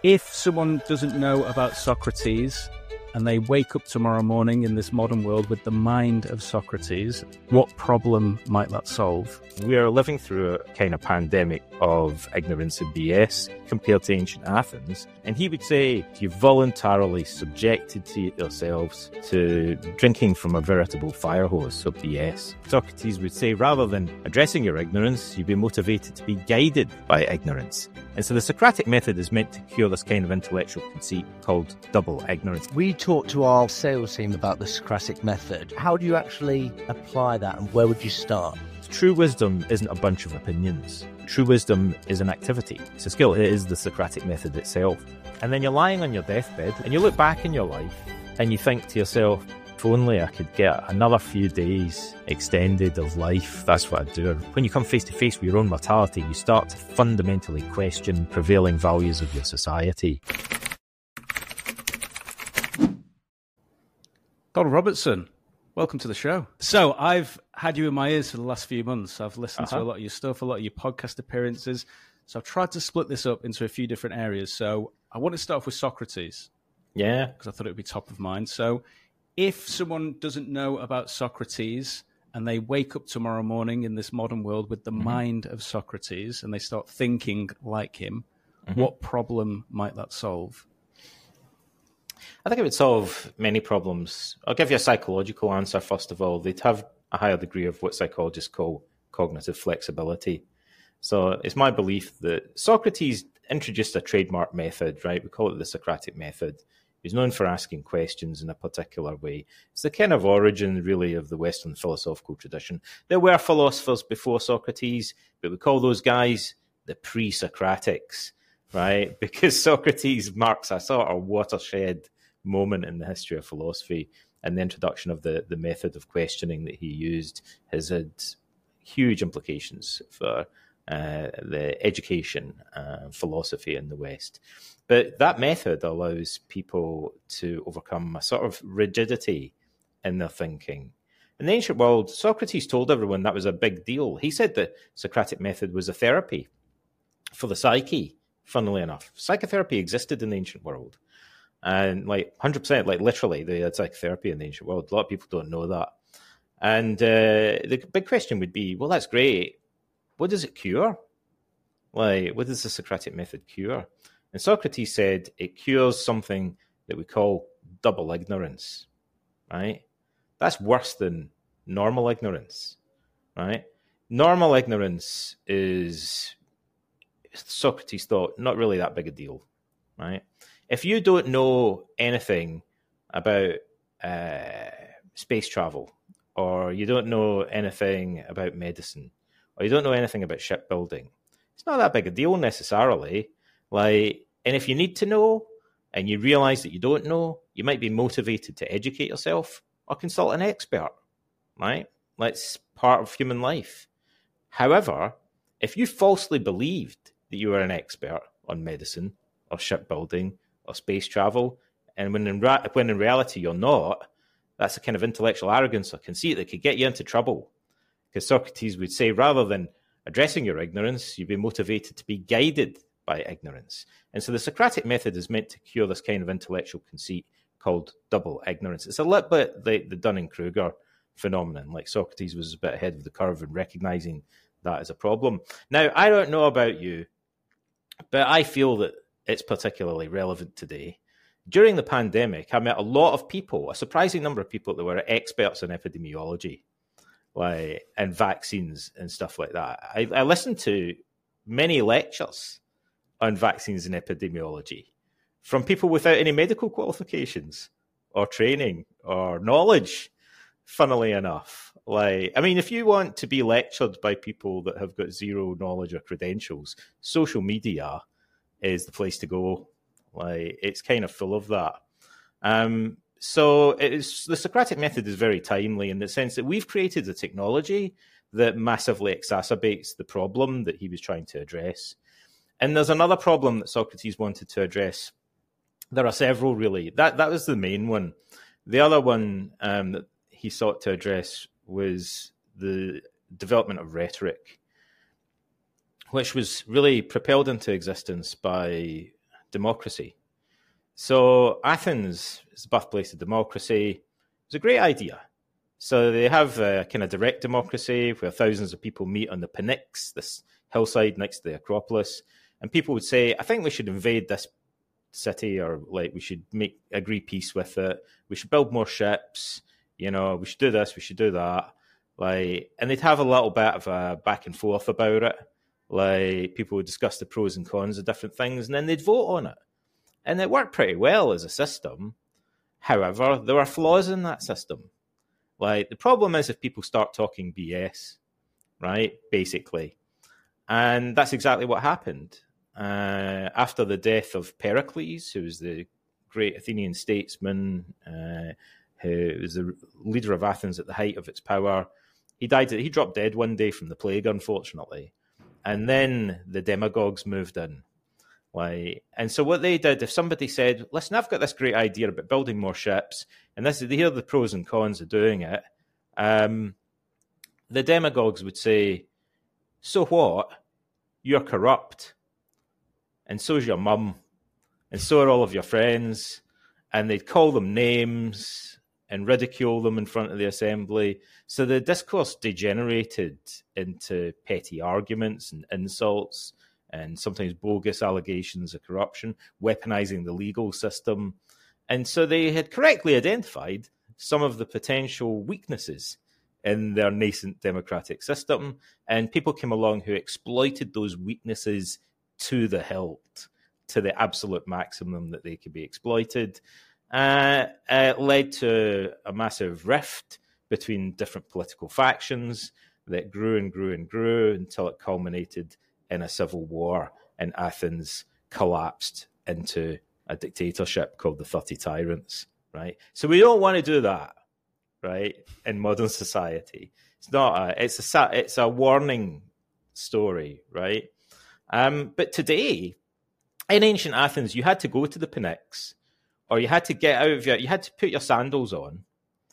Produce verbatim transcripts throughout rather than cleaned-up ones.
If someone doesn't know about Socrates and they wake up tomorrow morning in this modern world with the mind of Socrates, what problem might that solve? We are living through a kind of pandemic of ignorance and B S compared to ancient Athens. And he would say, you voluntarily subjected to yourselves to drinking from a veritable fire hose of B S. Socrates would say, rather than addressing your ignorance, you'd be motivated to be guided by ignorance. And so the Socratic method is meant to cure this kind of intellectual conceit called double ignorance. We talked to our sales team about the Socratic method. How do you actually apply that, and where would you start? True wisdom isn't a bunch of opinions. True wisdom is an activity. It's a skill. It is the Socratic method itself. And then you're lying on your deathbed and you look back in your life and you think to yourself, if only I could get another few days extended of life, that's what I'd do. When you come face to face with your own mortality, you start to fundamentally question prevailing values of your society. Donald Robertson, welcome to the show. So I've had you in my ears for the last few months. I've listened uh-huh. to a lot of your stuff, a lot of your podcast appearances. So I've tried to split this up into a few different areas. So I want to start off with Socrates. Yeah. Because I thought it would be top of mind. So if someone doesn't know about Socrates and they wake up tomorrow morning in this modern world with the mm-hmm. mind of Socrates and they start thinking like him, mm-hmm. what problem might that solve? I think it would solve many problems. I'll give you a psychological answer, first of all. They'd have a higher degree of what psychologists call cognitive flexibility. So it's my belief that Socrates introduced a trademark method, right? We call it the Socratic method. He's known for asking questions in a particular way. It's the kind of origin, really, of the Western philosophical tradition. There were philosophers before Socrates, but we call those guys the pre-Socratics, right? Because Socrates marks a sort of watershed moment in the history of philosophy, and the introduction of the, the method of questioning that he used has had huge implications for uh, the education and uh, philosophy in the West. But that method allows people to overcome a sort of rigidity in their thinking. In the ancient world, Socrates told everyone that was a big deal. He said the Socratic method was a therapy for the psyche, funnily enough. Psychotherapy existed in the ancient world. And like one hundred percent, like literally, they had psychotherapy in the ancient world. A lot of people don't know that. And uh, the big question would be, well, that's great. What does it cure? Like, what does the Socratic method cure? And Socrates said it cures something that we call double ignorance, right? That's worse than normal ignorance, right? Normal ignorance is, Socrates thought, not really that big a deal, right? If you don't know anything about uh, space travel, or you don't know anything about medicine, or you don't know anything about shipbuilding, it's not that big a deal necessarily. Like, and if you need to know, and you realize that you don't know, you might be motivated to educate yourself or consult an expert, right? That's part of human life. However, if you falsely believed that you were an expert on medicine or shipbuilding or space travel, and when in, ra- when in reality you're not, that's a kind of intellectual arrogance or conceit that could get you into trouble. Because Socrates would say, rather than addressing your ignorance, you'd be motivated to be guided by ignorance. And so the Socratic method is meant to cure this kind of intellectual conceit called double ignorance. It's a little bit like the Dunning-Kruger phenomenon, like Socrates was a bit ahead of the curve in recognizing that as a problem. Now, I don't know about you, but I feel that it's particularly relevant today. During the pandemic, I met a lot of people, a surprising number of people that were experts in epidemiology, like, and vaccines and stuff like that. I, I listened to many lectures on vaccines and epidemiology from people without any medical qualifications or training or knowledge, funnily enough. Like, I mean, if you want to be lectured by people that have got zero knowledge or credentials, social media is the place to go. Like, it's kind of full of that. Um, so it is, the Socratic method is very timely in the sense that we've created a technology that massively exacerbates the problem that he was trying to address. And there's another problem that Socrates wanted to address. There are several, really. That that was the main one. The other one um, that he sought to address was the development of rhetoric, which was really propelled into existence by democracy. So Athens is the birthplace of democracy. It's a great idea. So they have a kind of direct democracy where thousands of people meet on the Pnyx, this hillside next to the Acropolis, and people would say, I think we should invade this city, or like we should make agree peace with it. We should build more ships. You know, we should do this, we should do that. Like, and they'd have a little bit of a back and forth about it. Like, people would discuss the pros and cons of different things, and then they'd vote on it. And it worked pretty well as a system. However, there are flaws in that system. Like, the problem is if people start talking B S, right, basically. And that's exactly what happened. Uh, after the death of Pericles, who was the great Athenian statesman, uh, who was the leader of Athens at the height of its power, he died. He dropped dead one day from the plague, unfortunately. And then the demagogues moved in. Like, and so what they did, if somebody said, listen, I've got this great idea about building more ships, and this is, here are the pros and cons of doing it, um, the demagogues would say, so what? You're corrupt. And so's your mum. And so are all of your friends. And they'd call them names and ridicule them in front of the assembly. So the discourse degenerated into petty arguments and insults and sometimes bogus allegations of corruption, weaponizing the legal system. And so they had correctly identified some of the potential weaknesses in their nascent democratic system, and people came along who exploited those weaknesses to the hilt, to the absolute maximum that they could be exploited. Uh, it led to a massive rift between different political factions that grew and grew and grew until it culminated in a civil war, and Athens collapsed into a dictatorship called the thirty Tyrants, right? So we don't want to do that, right, in modern society. It's not a, it's a, it's a warning story, right? Um, but today, in ancient Athens, you had to go to the Pnyx, or you had to get out of your, you had to put your sandals on,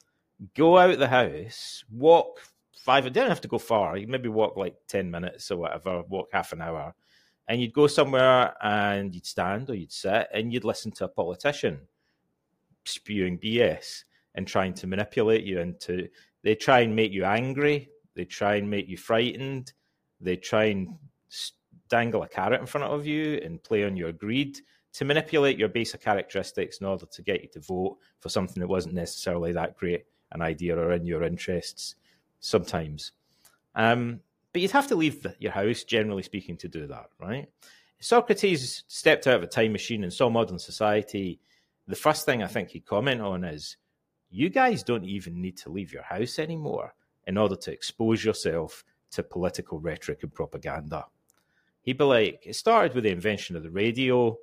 go out the house, walk five, you didn't have to go far, you maybe walk like ten minutes or whatever, walk half an hour, and you'd go somewhere and you'd stand or you'd sit and you'd listen to a politician spewing B S and trying to manipulate you into, they try and make you angry, they try and make you frightened, they try and dangle a carrot in front of you and play on your greed to manipulate your basic characteristics in order to get you to vote for something that wasn't necessarily that great an idea or in your interests sometimes. Um, but you'd have to leave the, your house, generally speaking, to do that, right? Socrates stepped out of a time machine and saw modern society. The first thing I think he'd comment on is, you guys don't even need to leave your house anymore in order to expose yourself to political rhetoric and propaganda. He'd be like, it started with the invention of the radio,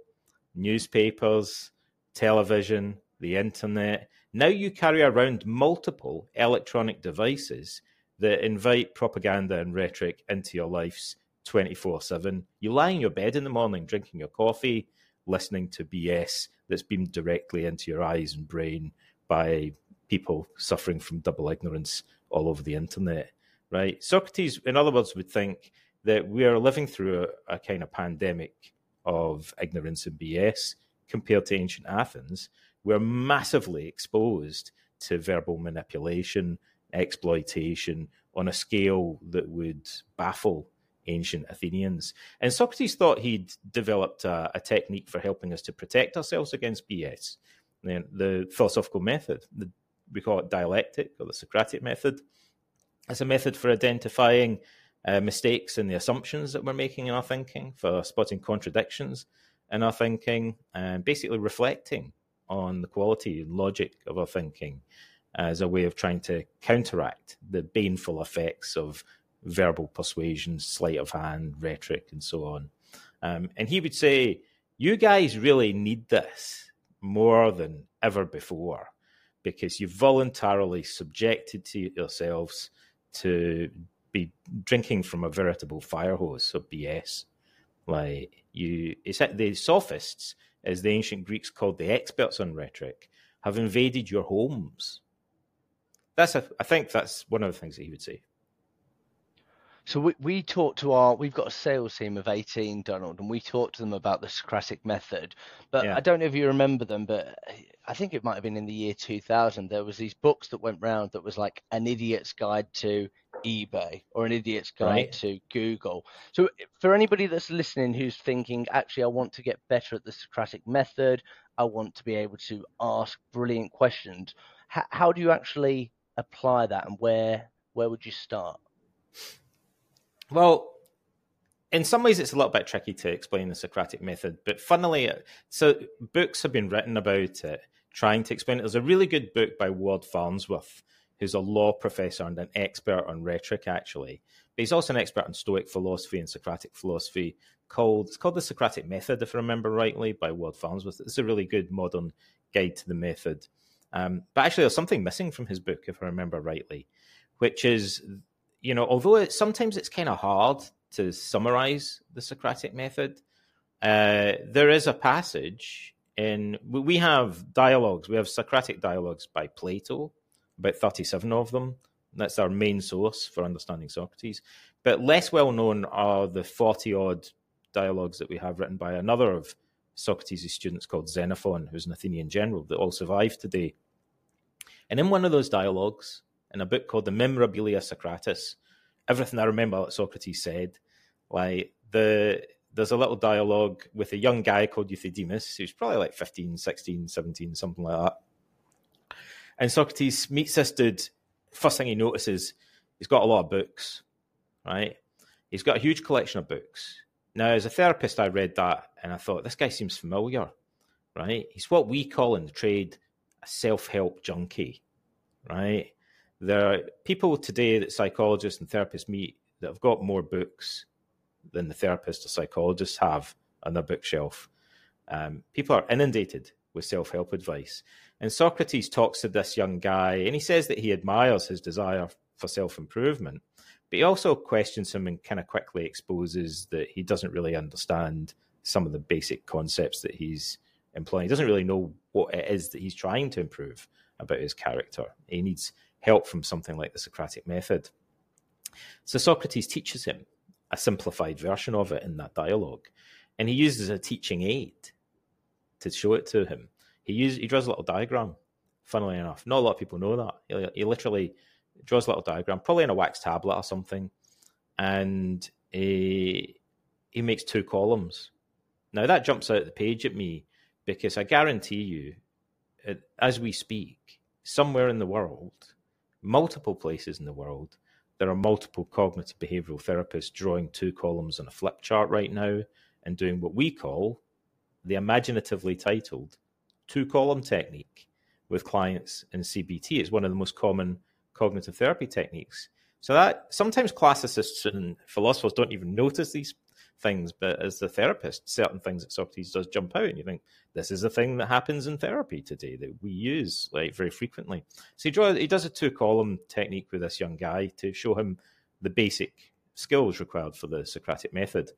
newspapers, television, the internet. Now you carry around multiple electronic devices that invite propaganda and rhetoric into your lives twenty-four seven. You lie in your bed in the morning, drinking your coffee, listening to B S that's beamed directly into your eyes and brain by people suffering from double ignorance all over the internet, right? Socrates, in other words, would think that we are living through a, a kind of pandemic of ignorance and B S compared to ancient Athens. We're massively exposed to verbal manipulation, exploitation on a scale that would baffle ancient Athenians. And Socrates thought he'd developed a, a technique for helping us to protect ourselves against B S. The, the philosophical method, the, we call it dialectic, or the Socratic method. It's a method for identifying uh, mistakes in the assumptions that we're making in our thinking, for spotting contradictions in our thinking, and basically reflecting on the quality and logic of our thinking as a way of trying to counteract the baneful effects of verbal persuasion, sleight of hand, rhetoric, and so on. Um, and he would say, you guys really need this more than ever before, because you've voluntarily subjected to yourselves to be drinking from a veritable fire hose of B S. Like you, it's the sophists, as the ancient Greeks called the experts on rhetoric, have invaded your homes. That's a, I think that's one of the things that he would say. So we, we talk to our, we've got a sales team of eighteen, Donald, and we talk to them about the Socratic method. But Yeah. I don't know if you remember them, but I think it might have been in the year two thousand. There was these books that went round that was like an idiot's guide to eBay or an idiot's guide Right. to Google. So for anybody that's listening who's thinking, actually, I want to get better at the Socratic method, I want to be able to ask brilliant questions, how, how do you actually apply that, and where where would you start? Well, in some ways, it's a little bit tricky to explain the Socratic method, but funnily, so books have been written about it, trying to explain it. There's a really good book by Ward Farnsworth, who's a law professor and an expert on rhetoric, actually. But he's also an expert on Stoic philosophy and Socratic philosophy, called, it's called The Socratic Method, if I remember rightly, by Ward Farnsworth. It's a really good modern guide to the method. Um, but actually, there's something missing from his book, if I remember rightly, which is, you know, although it, sometimes it's kind of hard to summarize the Socratic method, uh, there is a passage in, we have dialogues, we have Socratic dialogues by Plato, about thirty-seven of them. That's our main source for understanding Socrates. But less well known are the forty-odd dialogues that we have written by another of Socrates' students called Xenophon, who's an Athenian general that all survive today. And in one of those dialogues, in a book called the Memorabilia Socratis, everything I remember that Socrates said, like the there's a little dialogue with a young guy called Euthydemus, who's probably like fifteen, sixteen, seventeen, something like that. And Socrates meets this dude. First thing he notices, he's got a lot of books, right? He's got a huge collection of books. Now, as a therapist, I read that and I thought, this guy seems familiar, right? He's what we call in the trade a self-help junkie, right? There are people today that psychologists and therapists meet that have got more books than the therapists or psychologists have on their bookshelf. Um, people are inundated with self-help advice. And Socrates talks to this young guy, and he says that he admires his desire for self-improvement, but he also questions him and kind of quickly exposes that he doesn't really understand some of the basic concepts that he's employing. He doesn't really know what it is that he's trying to improve about his character. He needs help from something like the Socratic method. So Socrates teaches him a simplified version of it in that dialogue, and he uses a teaching aid to show it to him. He uses, he draws a little diagram, funnily enough. Not a lot of people know that. He, he literally draws a little diagram, probably in a wax tablet or something, and he, he makes two columns. Now, that jumps out the page at me because I guarantee you, as we speak, somewhere in the world, multiple places in the world, there are multiple cognitive behavioral therapists drawing two columns on a flip chart right now and doing what we call the imaginatively titled two-column technique with clients in C B T. It's one of the most common cognitive therapy techniques. So that sometimes classicists and philosophers don't even notice these things, but as the therapist, certain things that Socrates does jump out, and you think, this is a thing that happens in therapy today that we use like very frequently. So he draws, he does a two-column technique with this young guy to show him the basic skills required for the Socratic method.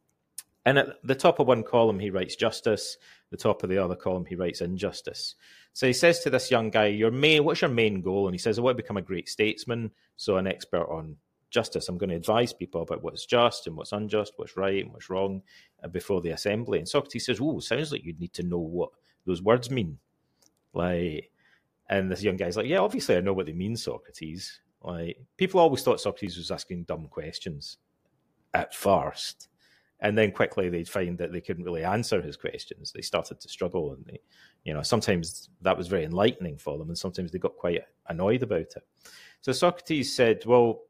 And at the top of one column, he writes justice. The top of the other column, he writes injustice. So he says to this young guy, "Your main, what's your main goal?" And he says, "I want to become a great statesman, so an expert on justice. I'm going to advise people about what's just and what's unjust, what's right and what's wrong uh, before the assembly." And Socrates says, "Oh, sounds like you'd need to know what those words mean." Like, and this young guy's like, "Yeah, obviously I know what they mean, Socrates." Like, people always thought Socrates was asking dumb questions at first. And then quickly they'd find that they couldn't really answer his questions. They started to struggle, and they, you know, sometimes that was very enlightening for them, and sometimes they got quite annoyed about it. So Socrates said, "Well,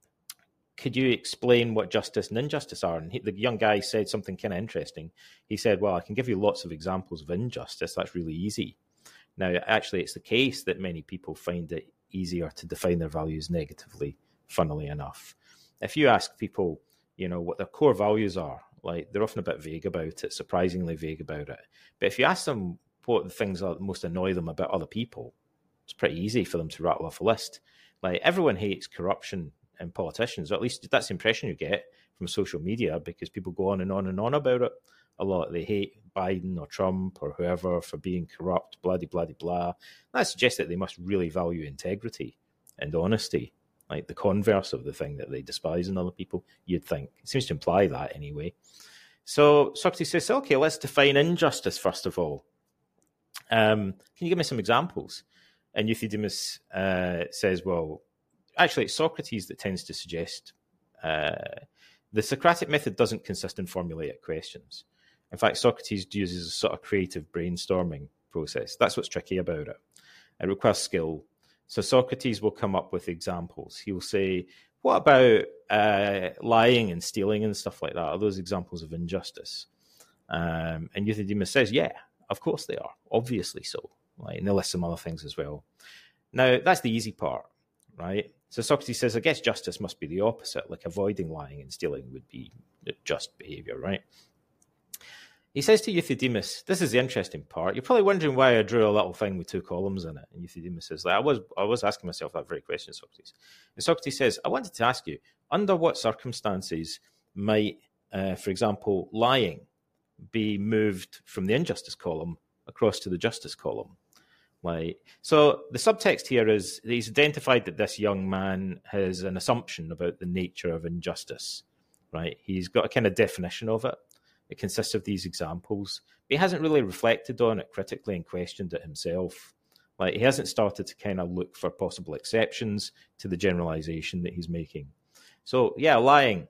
could you explain what justice and injustice are?" And he, the young guy said something kind of interesting. He said, "Well, I can give you lots of examples of injustice. That's really easy." Now, actually, it's the case that many people find it easier to define their values negatively, funnily enough. If you ask people, you know, what their core values are, like, they're often a bit vague about it, surprisingly vague about it. But if you ask them what the things are that most annoy them about other people, it's pretty easy for them to rattle off a list. Like, everyone hates corruption in politicians, or at least that's the impression you get from social media, because people go on and on and on about it a lot. They hate Biden or Trump or whoever for being corrupt, blah, blah, blah, blah. That suggests that they must really value integrity and honesty. like the converse of the thing that they despise in other people, you'd think. It seems to imply that anyway. So Socrates says, okay, let's define injustice first of all. Um, can you give me some examples? And Euthydemus uh, says, well, actually, it's Socrates that tends to suggest uh, the Socratic method doesn't consist in formulaic questions. In fact, Socrates uses a sort of creative brainstorming process. That's what's tricky about it. It requires skill. So Socrates will come up with examples. He will say, what about uh, lying and stealing and stuff like that? Are those examples of injustice? Um, and Euthydemus says, yeah, of course they are. Obviously so. Like, and they'll list some other things as well. Now, that's the easy part, right? So Socrates says, I guess justice must be the opposite, like avoiding lying and stealing would be just behavior, right? He says to Euthydemus, this is the interesting part. You're probably wondering why I drew a little thing with two columns in it. And Euthydemus says, like, I was I was asking myself that very question, Socrates. And Socrates says, I wanted to ask you, under what circumstances might, uh, for example, lying be moved from the injustice column across to the justice column? Like, so the subtext here is he's identified that this young man has an assumption about the nature of injustice, right? He's got a kind of definition of it. It consists of these examples, but he hasn't really reflected on it critically and questioned it himself. Like, he hasn't started to kind of look for possible exceptions to the generalization that he's making. So, yeah, lying.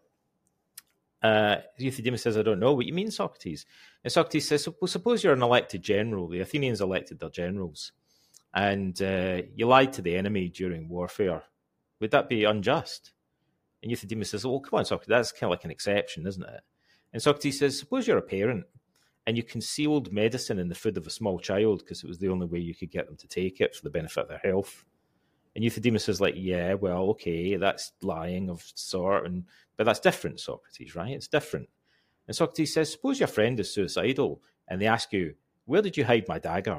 Uh, Euthydemus says, I don't know what you mean, Socrates. And Socrates says, well, suppose you're an elected general. The Athenians elected their generals. And uh, you lied to the enemy during warfare. Would that be unjust? And Euthydemus says, well, come on, Socrates, that's kind of like an exception, isn't it? And Socrates says, suppose you're a parent and you concealed medicine in the food of a small child because it was the only way you could get them to take it for the benefit of their health. And Euthydemus is like, yeah, well, okay, that's lying of sort, and but that's different, Socrates, right? It's different. And Socrates says, suppose your friend is suicidal and they ask you, where did you hide my dagger?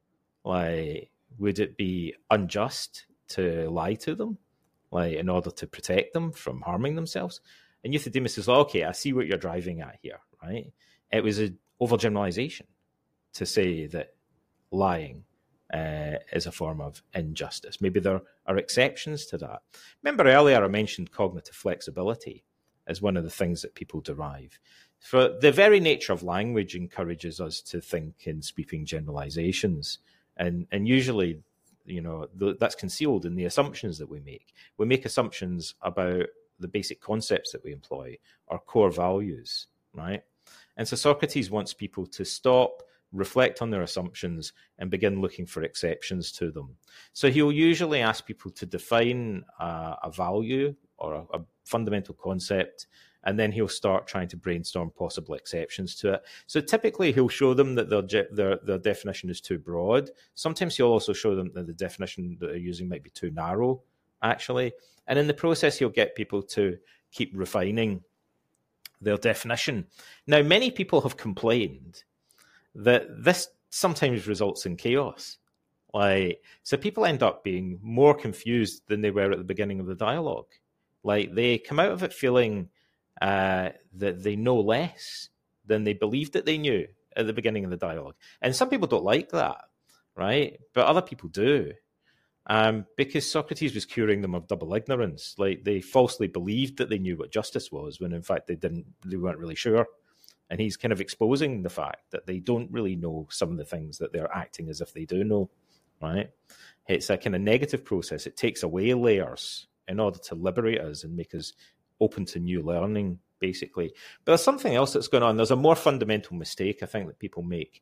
Like, would it be unjust to lie to them, like, in order to protect them from harming themselves? And Euthydemus says, okay, I see what you're driving at here, right? It was an overgeneralization to say that lying uh, is a form of injustice. Maybe there are exceptions to that. Remember earlier I mentioned cognitive flexibility as one of the things that people derive. For the very nature of language encourages us to think in sweeping generalizations. And, and usually, you know, th- that's concealed in the assumptions that we make. We make assumptions about the basic concepts that we employ, our core values, right? And so Socrates wants people to stop, reflect on their assumptions, and begin looking for exceptions to them. So he'll usually ask people to define a, a value or a, a fundamental concept, and then he'll start trying to brainstorm possible exceptions to it. So typically he'll show them that their, their, their definition is too broad. Sometimes he'll also show them that the definition that they're using might be too narrow, actually. And in the process, he'll get people to keep refining their definition. Now, many people have complained that this sometimes results in chaos. Like, so people end up being more confused than they were at the beginning of the dialogue. Like, they come out of it feeling uh, that they know less than they believed that they knew at the beginning of the dialogue. And some people don't like that, right? But other people do. Um, because Socrates was curing them of double ignorance. Like, they falsely believed that they knew what justice was, when in fact they didn't, they weren't really sure. And he's kind of exposing the fact that they don't really know some of the things that they're acting as if they do know, right? It's a kind of negative process. It takes away layers in order to liberate us and make us open to new learning, basically. But there's something else that's going on. There's a more fundamental mistake, I think, that people make.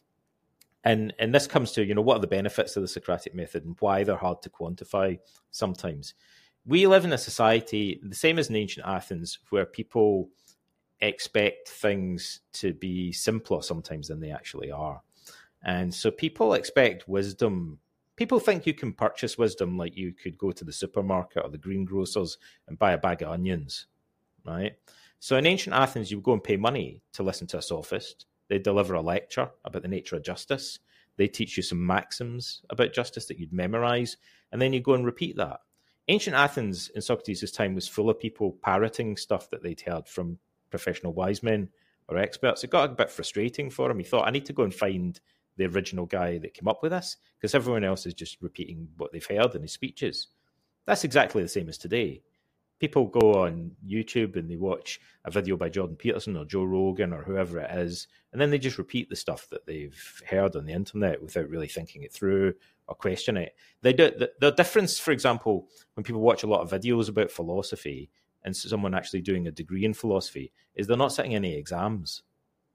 And and this comes to, you know, what are the benefits of the Socratic method and why they're hard to quantify sometimes. We live in a society, the same as in ancient Athens, where people expect things to be simpler sometimes than they actually are. And so people expect wisdom. People think you can purchase wisdom like you could go to the supermarket or the greengrocers and buy a bag of onions, right? So in ancient Athens, you would go and pay money to listen to a sophist. They deliver a lecture about the nature of justice. They teach you some maxims about justice that you'd memorize, and then you go and repeat that. Ancient Athens in Socrates' time was full of people parroting stuff that they'd heard from professional wise men or experts. It got a bit frustrating for him. He thought, I need to go and find the original guy that came up with this, because everyone else is just repeating what they've heard in his speeches. That's exactly the same as today. People go on YouTube and they watch a video by Jordan Peterson or Joe Rogan or whoever it is, and then they just repeat the stuff that they've heard on the internet without really thinking it through or question it. They do, the, the difference, for example, when people watch a lot of videos about philosophy and someone actually doing a degree in philosophy, is they're not sitting any exams.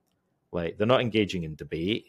Like, they're not engaging in debate,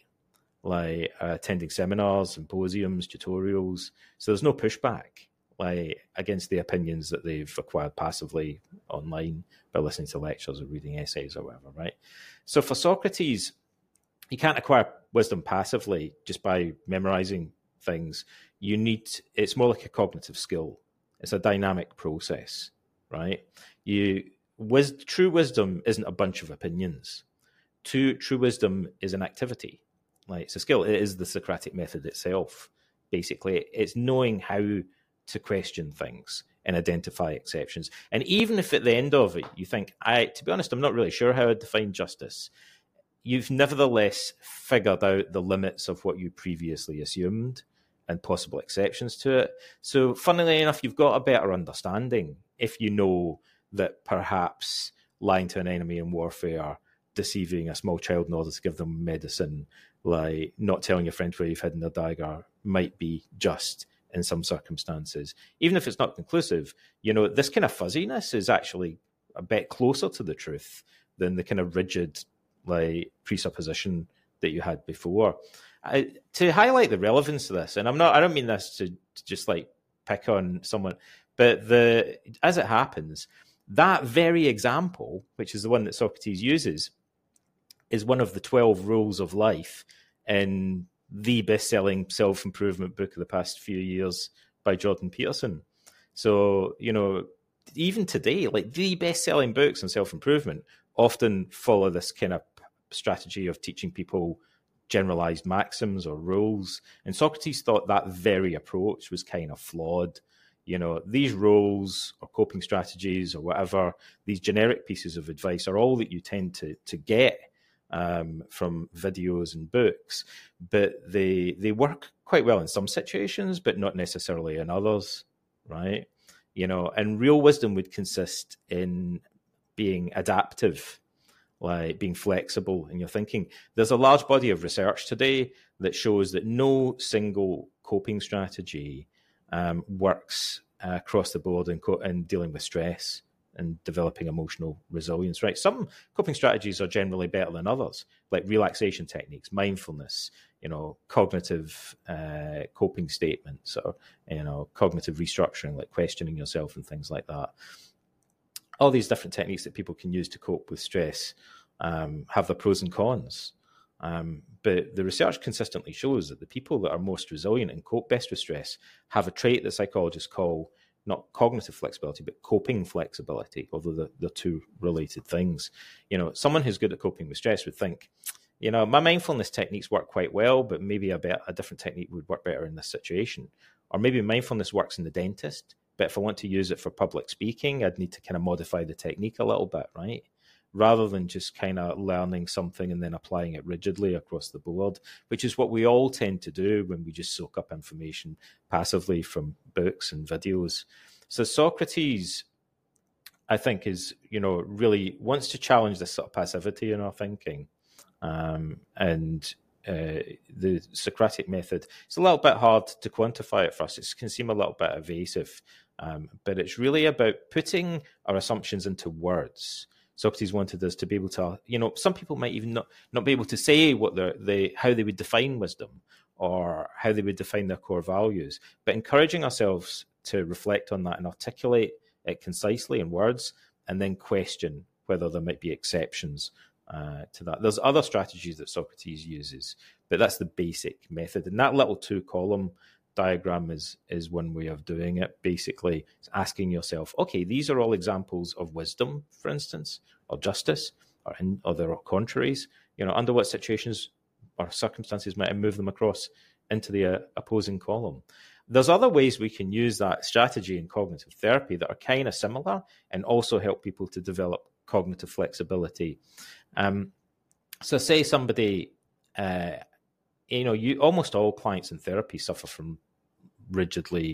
like uh, attending seminars, symposiums, tutorials. So there's no pushback, like, against the opinions that they've acquired passively online by listening to lectures or reading essays or whatever, right? So for Socrates, you can't acquire wisdom passively just by memorizing things. You need, it's more like a cognitive skill. It's a dynamic process, right? You, wis, true wisdom isn't a bunch of opinions. True, true wisdom is an activity. Like, it's a skill. It is the Socratic method itself. Basically, it's knowing how to question things and identify exceptions. And even if at the end of it you think, I, to be honest, I'm not really sure how I define justice, you've nevertheless figured out the limits of what you previously assumed and possible exceptions to it. So funnily enough, you've got a better understanding if you know that perhaps lying to an enemy in warfare, deceiving a small child in order to give them medicine, like not telling your friend where you've hidden their dagger might be just in some circumstances. Even if it's not conclusive, you know, this kind of fuzziness is actually a bit closer to the truth than the kind of rigid, like, presupposition that you had before. I, to highlight the relevance of this, and I'm not, I don't mean this to, to just like pick on someone, but the, as it happens, that very example, which is the one that Socrates uses, is one of the twelve rules of life in the best-selling self-improvement book of the past few years by Jordan Peterson. So, you know, even today, like, the best-selling books on self-improvement often follow this kind of strategy of teaching people generalized maxims or rules. And Socrates thought that very approach was kind of flawed. You know, these rules or coping strategies or whatever, these generic pieces of advice are all that you tend to to get um, from videos and books, but they they work quite well in some situations, but not necessarily in others, right? You know, and real wisdom would consist in being adaptive, like being flexible in your thinking. There's a large body of research today that shows that no single coping strategy um, works uh, across the board in, co- in dealing with stress and developing emotional resilience, right? Some coping strategies are generally better than others, like relaxation techniques, mindfulness, you know, cognitive uh, coping statements, or, you know, cognitive restructuring, like questioning yourself and things like that. All these different techniques that people can use to cope with stress um, have their pros and cons. Um, but the research consistently shows that the people that are most resilient and cope best with stress have a trait that psychologists call not cognitive flexibility, but coping flexibility, although they're, they're two related things. You know, someone who's good at coping with stress would think, you know, my mindfulness techniques work quite well, but maybe a, bit, a different technique would work better in this situation. Or maybe mindfulness works in the dentist, but if I want to use it for public speaking, I'd need to kind of modify the technique a little bit, right? Rather than just kind of learning something and then applying it rigidly across the board, which is what we all tend to do when we just soak up information passively from books and videos. So Socrates, I think, is, you know, really wants to challenge this sort of passivity in our thinking. Um, and uh, the Socratic method, it's a little bit hard to quantify at first. It can seem a little bit evasive, um, but it's really about putting our assumptions into words. Socrates wanted us to be able to, you know, some people might even not, not be able to say what they're, they, how they would define wisdom or how they would define their core values, but encouraging ourselves to reflect on that and articulate it concisely in words and then question whether there might be exceptions uh, to that. There's other strategies that Socrates uses, but that's the basic method. And that little two-column diagram is is one way of doing it. Basically, it's asking yourself, okay, these are all examples of wisdom, for instance, or justice, or in, or they're all contraries. You know, under what situations or circumstances might I move them across into the uh, opposing column? There's other ways we can use that strategy in cognitive therapy that are kind of similar and also help people to develop cognitive flexibility. Um, so say somebody, uh, you know, you almost all clients in therapy suffer from rigidly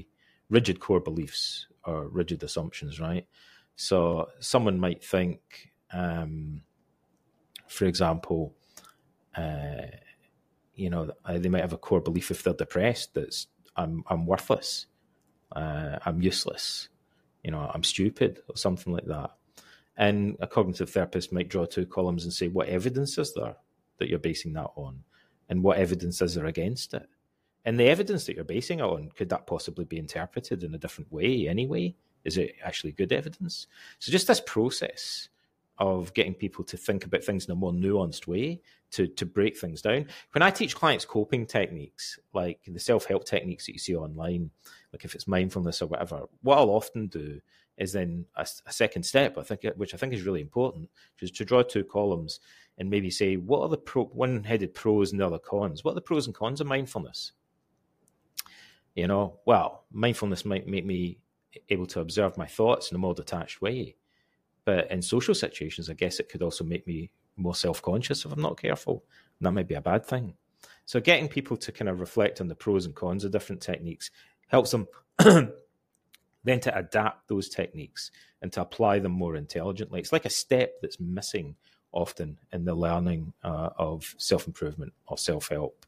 rigid core beliefs or rigid assumptions, right? So someone might think, um, for example, uh, you know, they might have a core belief if they're depressed that's I'm I'm worthless, uh, I'm useless, you know, I'm stupid or something like that. And a cognitive therapist might draw two columns and say, what evidence is there that you're basing that on? And what evidence is there against it? And the evidence that you're basing it on, could that possibly be interpreted in a different way anyway? Is it actually good evidence? So just this process of getting people to think about things in a more nuanced way, to, to break things down. When I teach clients coping techniques, like the self-help techniques that you see online, like if it's mindfulness or whatever, what I'll often do is then a, a second step, I think, which I think is really important, which is to draw two columns and maybe say, what are the pro, one-headed pros and the other cons? What are the pros and cons of mindfulness? You know, well, mindfulness might make me able to observe my thoughts in a more detached way. But in social situations, I guess it could also make me more self-conscious if I'm not careful. And that might be a bad thing. So getting people to kind of reflect on the pros and cons of different techniques helps them then to adapt those techniques and to apply them more intelligently. It's like a step that's missing often in the learning uh, of self-improvement or self-help.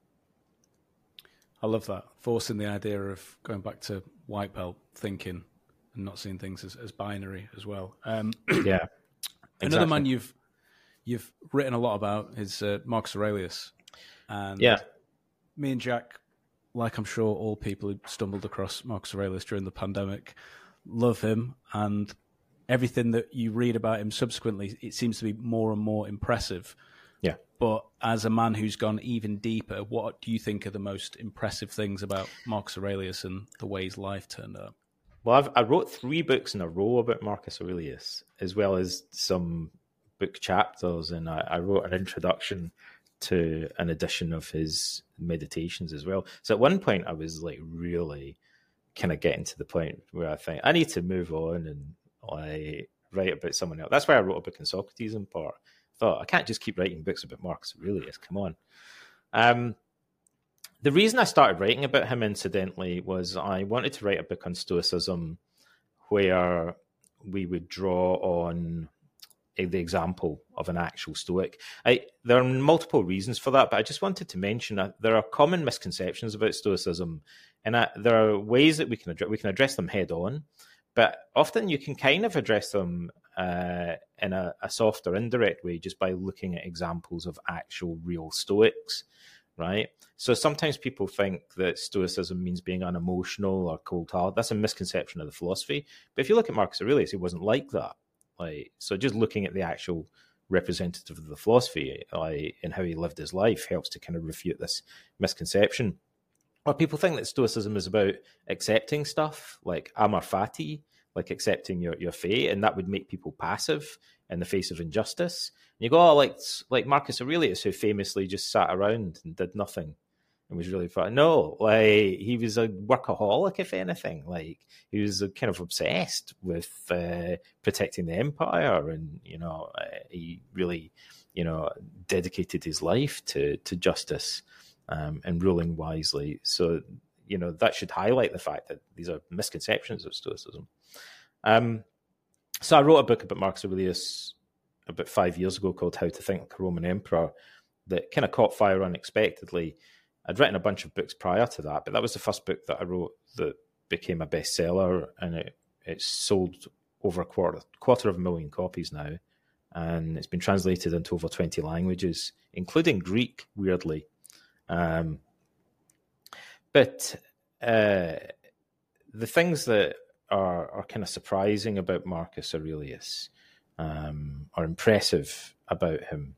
I love that. Forcing the idea of going back to white belt thinking and not seeing things as, as binary as well. Um, yeah. Exactly. Another man you've you've written a lot about is uh, Marcus Aurelius. And yeah. me and Jack, like I'm sure all people who stumbled across Marcus Aurelius during the pandemic, love him. And everything that you read about him subsequently, it seems to be more and more impressive. Yeah. But as a man who's gone even deeper, what do you think are the most impressive things about Marcus Aurelius and the way his life turned out? Well, I've, I wrote three books in a row about Marcus Aurelius, as well as some book chapters, and I, I wrote an introduction to an edition of his meditations as well. So at one point, I was like really kind of getting to the point where I think I need to move on and like write about someone else. That's why I wrote a book on Socrates in part. I thought I can't just keep writing books about Marcus Aurelius. Come on. Um, The reason I started writing about him, incidentally, was I wanted to write a book on Stoicism where we would draw on the example of an actual Stoic. I, there are multiple reasons for that, but I just wanted to mention that there are common misconceptions about Stoicism, and I, there are ways that we can address, we can address them head on, but often you can kind of address them uh, in a, a soft or indirect way just by looking at examples of actual real Stoics. Right. So sometimes people think that Stoicism means being unemotional or cold-hearted. That's a misconception of the philosophy. But if you look at Marcus Aurelius, he wasn't like that. Like, so just looking at the actual representative of the philosophy like, and how he lived his life helps to kind of refute this misconception. Or people think that Stoicism is about accepting stuff, like amor fati, like accepting your, your fate, and that would make people passive in the face of injustice. And you go, oh, like like Marcus Aurelius, who famously just sat around and did nothing and was really fun. No, like he was a workaholic, if anything. Like he was kind of obsessed with uh, protecting the empire, and you know uh, he really, you know, dedicated his life to to justice um, and ruling wisely. So you know that should highlight the fact that these are misconceptions of Stoicism. Um, so I wrote a book about Marcus Aurelius about five years ago called How to Think Like a Roman Emperor that kind of caught fire unexpectedly. I'd written a bunch of books prior to that, but that was the first book that I wrote that became a bestseller, and it, it's sold over a quarter, quarter of a million copies now, and it's been translated into over twenty languages, including Greek, weirdly. Um, but uh, the things that are, are kind of surprising about Marcus Aurelius um, are impressive about him.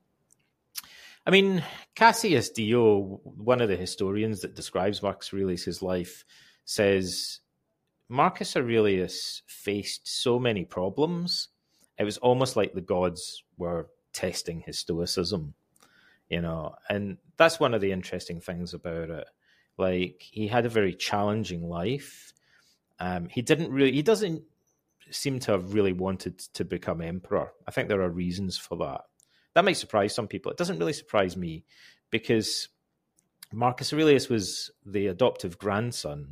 I mean, Cassius Dio, one of the historians that describes Marcus Aurelius' life, says Marcus Aurelius faced so many problems, it was almost like the gods were testing his stoicism, you know, and that's one of the interesting things about it. Like, he had a very challenging life. Um, he didn't really, he doesn't seem to have really wanted to become emperor. I think there are reasons for that. That might surprise some people. It doesn't really surprise me because Marcus Aurelius was the adoptive grandson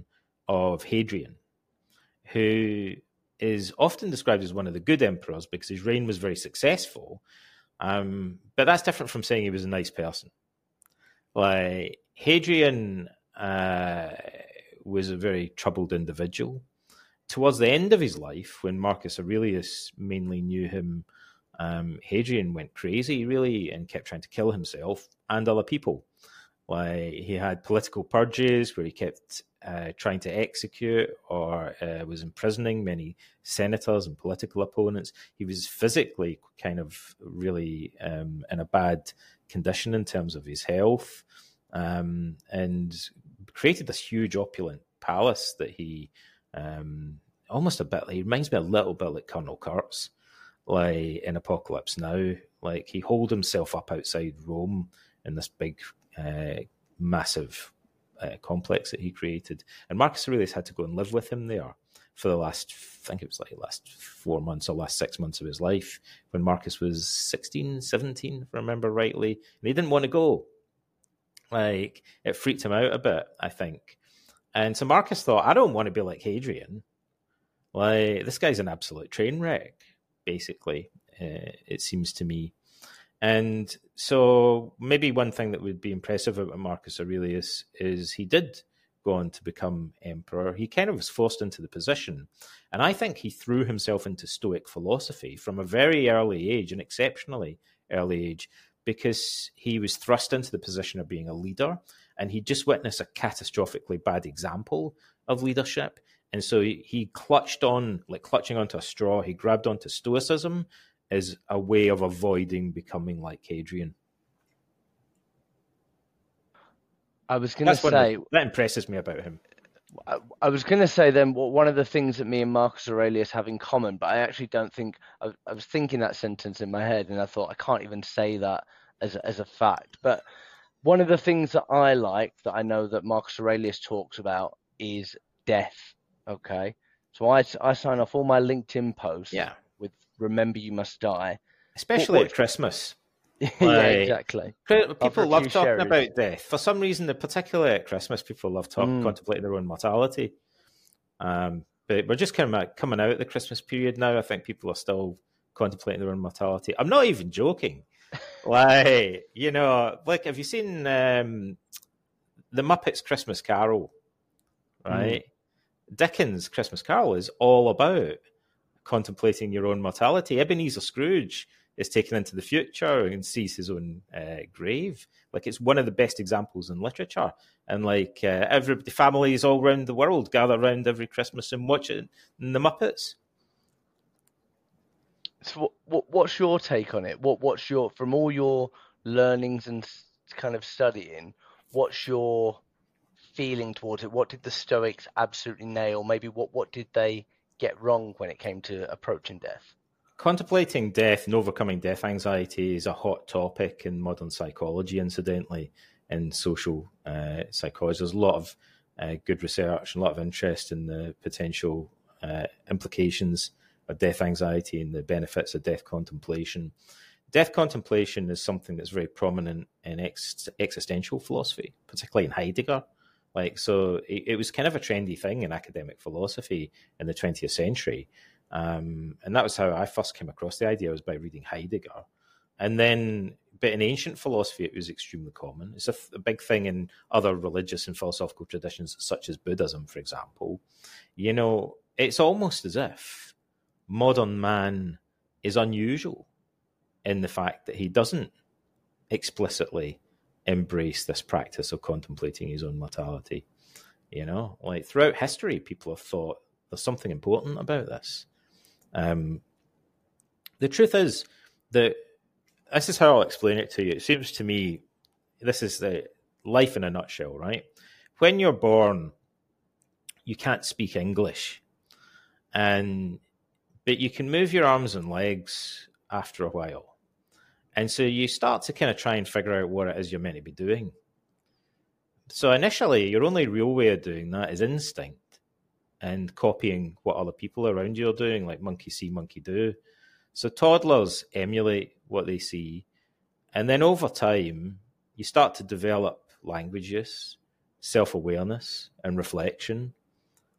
of Hadrian, who is often described as one of the good emperors because his reign was very successful. Um, but that's different from saying he was a nice person. Like, Hadrian uh, was a very troubled individual. Towards the end of his life, when Marcus Aurelius mainly knew him, um, Hadrian went crazy, really, and kept trying to kill himself and other people. Like, he had political purges where he kept uh, trying to execute or uh, was imprisoning many senators and political opponents. He was physically kind of really um, in a bad condition in terms of his health, um, and created this huge opulent palace that he um, almost a bit, he reminds me a little bit like Colonel Kurtz, like in Apocalypse Now. Like, he holed himself up outside Rome in this big Uh, massive uh, complex that he created, and Marcus Aurelius had to go and live with him there for the last, I think it was like last four months or last six months of his life, when Marcus was sixteen, seventeen, if I remember rightly, and he didn't want to go. Like, it freaked him out a bit, I think. And so Marcus thought, I don't want to be like Hadrian. Like, this guy's an absolute train wreck, basically, uh, it seems to me. And so maybe one thing that would be impressive about Marcus Aurelius is he did go on to become emperor. He kind of was forced into the position. And I think he threw himself into Stoic philosophy from a very early age, an exceptionally early age, because he was thrust into the position of being a leader. And he just witnessed a catastrophically bad example of leadership. And so he, he clutched on, like clutching onto a straw, he grabbed onto Stoicism as a way of avoiding becoming like Hadrian. I was going to say... The, that impresses me about him. I, I was going to say then, well, one of the things that me and Marcus Aurelius have in common, but I actually don't think... I, I was thinking that sentence in my head, and I thought, I can't even say that as a, as a fact. But one of the things that I like, that I know that Marcus Aurelius talks about, is death, okay? So I, I sign off all my LinkedIn posts yeah. with "Remember you must die," especially what, what, at Christmas. yeah, like, exactly. People love talking cherries. about death for some reason. Particularly at Christmas, people love talk, mm. contemplating their own mortality. Um, but we're just kind of coming out of the Christmas period now. I think people are still contemplating their own mortality. I'm not even joking. Like, you know, like, have you seen um, the Muppets Christmas Carol? Right, mm. Dickens' Christmas Carol is all about contemplating your own mortality. Ebenezer Scrooge is taken into the future and sees his own uh, grave. Like, it's one of the best examples in literature. And like uh, every the families all around the world gather around every Christmas and watch it in the Muppets. So, what, what what's your take on it? What what's your from all your learnings and kind of studying? What's your feeling towards it? What did the Stoics absolutely nail? Maybe what what did they get wrong when it came to approaching death? Contemplating death and overcoming death anxiety is a hot topic in modern psychology, incidentally, in social uh, psychology. There's a lot of uh, good research and a lot of interest in the potential uh, implications of death anxiety and the benefits of death contemplation. Death contemplation is something that's very prominent in ex- existential philosophy, particularly in Heidegger. Like, so it, it was kind of a trendy thing in academic philosophy in the twentieth century. Um, and that was how I first came across the idea, was by reading Heidegger. And then, but in ancient philosophy, it was extremely common. It's a, a big thing in other religious and philosophical traditions, such as Buddhism, for example. You know, it's almost as if modern man is unusual in the fact that he doesn't explicitly embrace this practice of contemplating his own mortality. You know, like throughout history, people have thought there's something important about this. Um, the truth is that this is how I'll explain it to you. It seems to me this is the life in a nutshell, right? When you're born, you can't speak English, and but you can move your arms and legs after a while. And so you start to kind of try and figure out what it is you're meant to be doing. So initially, your only real way of doing that is instinct and copying what other people around you are doing, like monkey see, monkey do. So toddlers emulate what they see. And then over time, you start to develop language use, self-awareness, and reflection.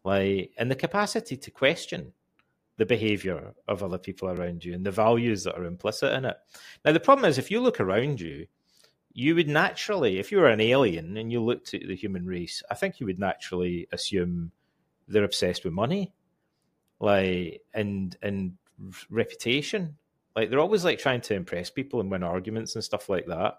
like, and the capacity to question the behavior of other people around you and the values that are implicit in it. Now, the problem is, if you look around you, you would naturally, if you were an alien and you looked at the human race, I think you would naturally assume they're obsessed with money, like, and and reputation. Like, they're always like trying to impress people and win arguments and stuff like that.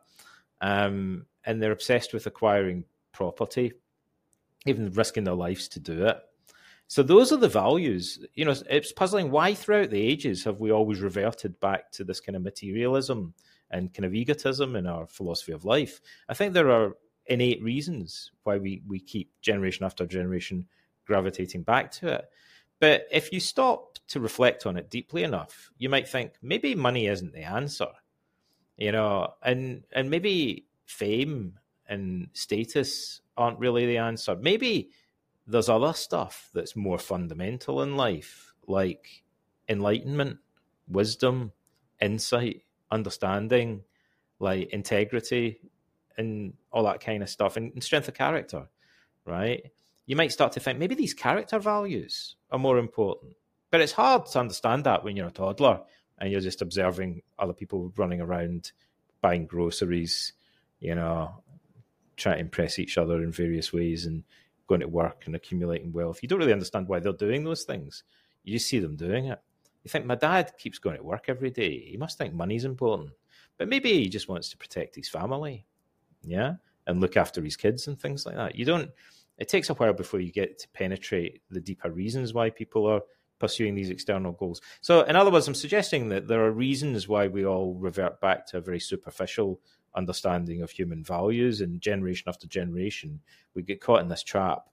Um, and they're obsessed with acquiring property, even risking their lives to do it. So those are the values. You know, it's puzzling why throughout the ages have we always reverted back to this kind of materialism and kind of egotism in our philosophy of life. I think there are innate reasons why we, we keep generation after generation gravitating back to it. But if you stop to reflect on it deeply enough, you might think maybe money isn't the answer, you know, and and maybe fame and status aren't really the answer. Maybe there's other stuff that's more fundamental in life, like enlightenment, wisdom, insight, understanding, like integrity, and all that kind of stuff, and, and strength of character, right? You might start to think maybe these character values are more important. But it's hard to understand that when you're a toddler and you're just observing other people running around buying groceries, you know, trying to impress each other in various ways and going to work and accumulating wealth. You don't really understand why they're doing those things. You just see them doing it. You think, my dad keeps going to work every day. He must think money's important. But maybe he just wants to protect his family, yeah, and look after his kids and things like that. You don't... It takes a while before you get to penetrate the deeper reasons why people are pursuing these external goals. So, in other words, I'm suggesting that there are reasons why we all revert back to a very superficial understanding of human values, and generation after generation, we get caught in this trap.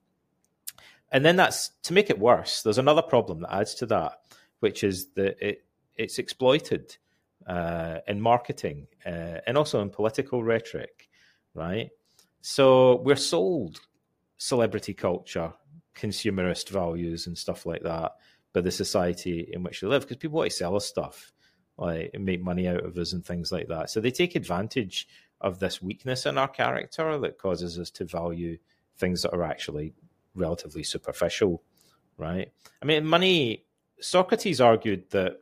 And then that's, to make it worse, there's another problem that adds to that, which is that it it's exploited uh, in marketing uh, and also in political rhetoric, right? So we're sold celebrity culture, consumerist values and stuff like that by the society in which they live, because people want to sell us stuff, like, and make money out of us and things like that. So they take advantage of this weakness in our character that causes us to value things that are actually relatively superficial, right? I mean, money, Socrates argued that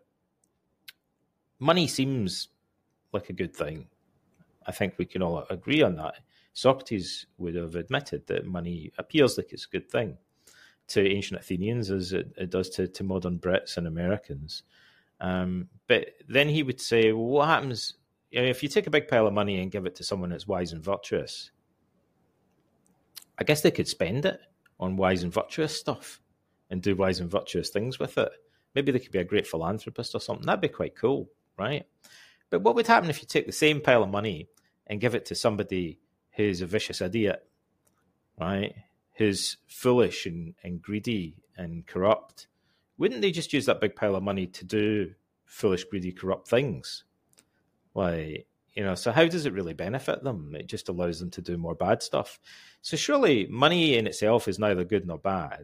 money seems like a good thing. I think we can all agree on that. Socrates would have admitted that money appears like it's a good thing to ancient Athenians as it, it does to, to modern Brits and Americans. Um, but then he would say, well, what happens, you know, if you take a big pile of money and give it to someone that's wise and virtuous? I guess they could spend it on wise and virtuous stuff and do wise and virtuous things with it. Maybe they could be a great philanthropist or something. That'd be quite cool, right? But what would happen if you take the same pile of money and give it to somebody who's a vicious idiot, right? Who's foolish and, and greedy and corrupt? Wouldn't they just use that big pile of money to do foolish, greedy, corrupt things? Like, you know, so how does it really benefit them? It just allows them to do more bad stuff. So surely money in itself is neither good nor bad,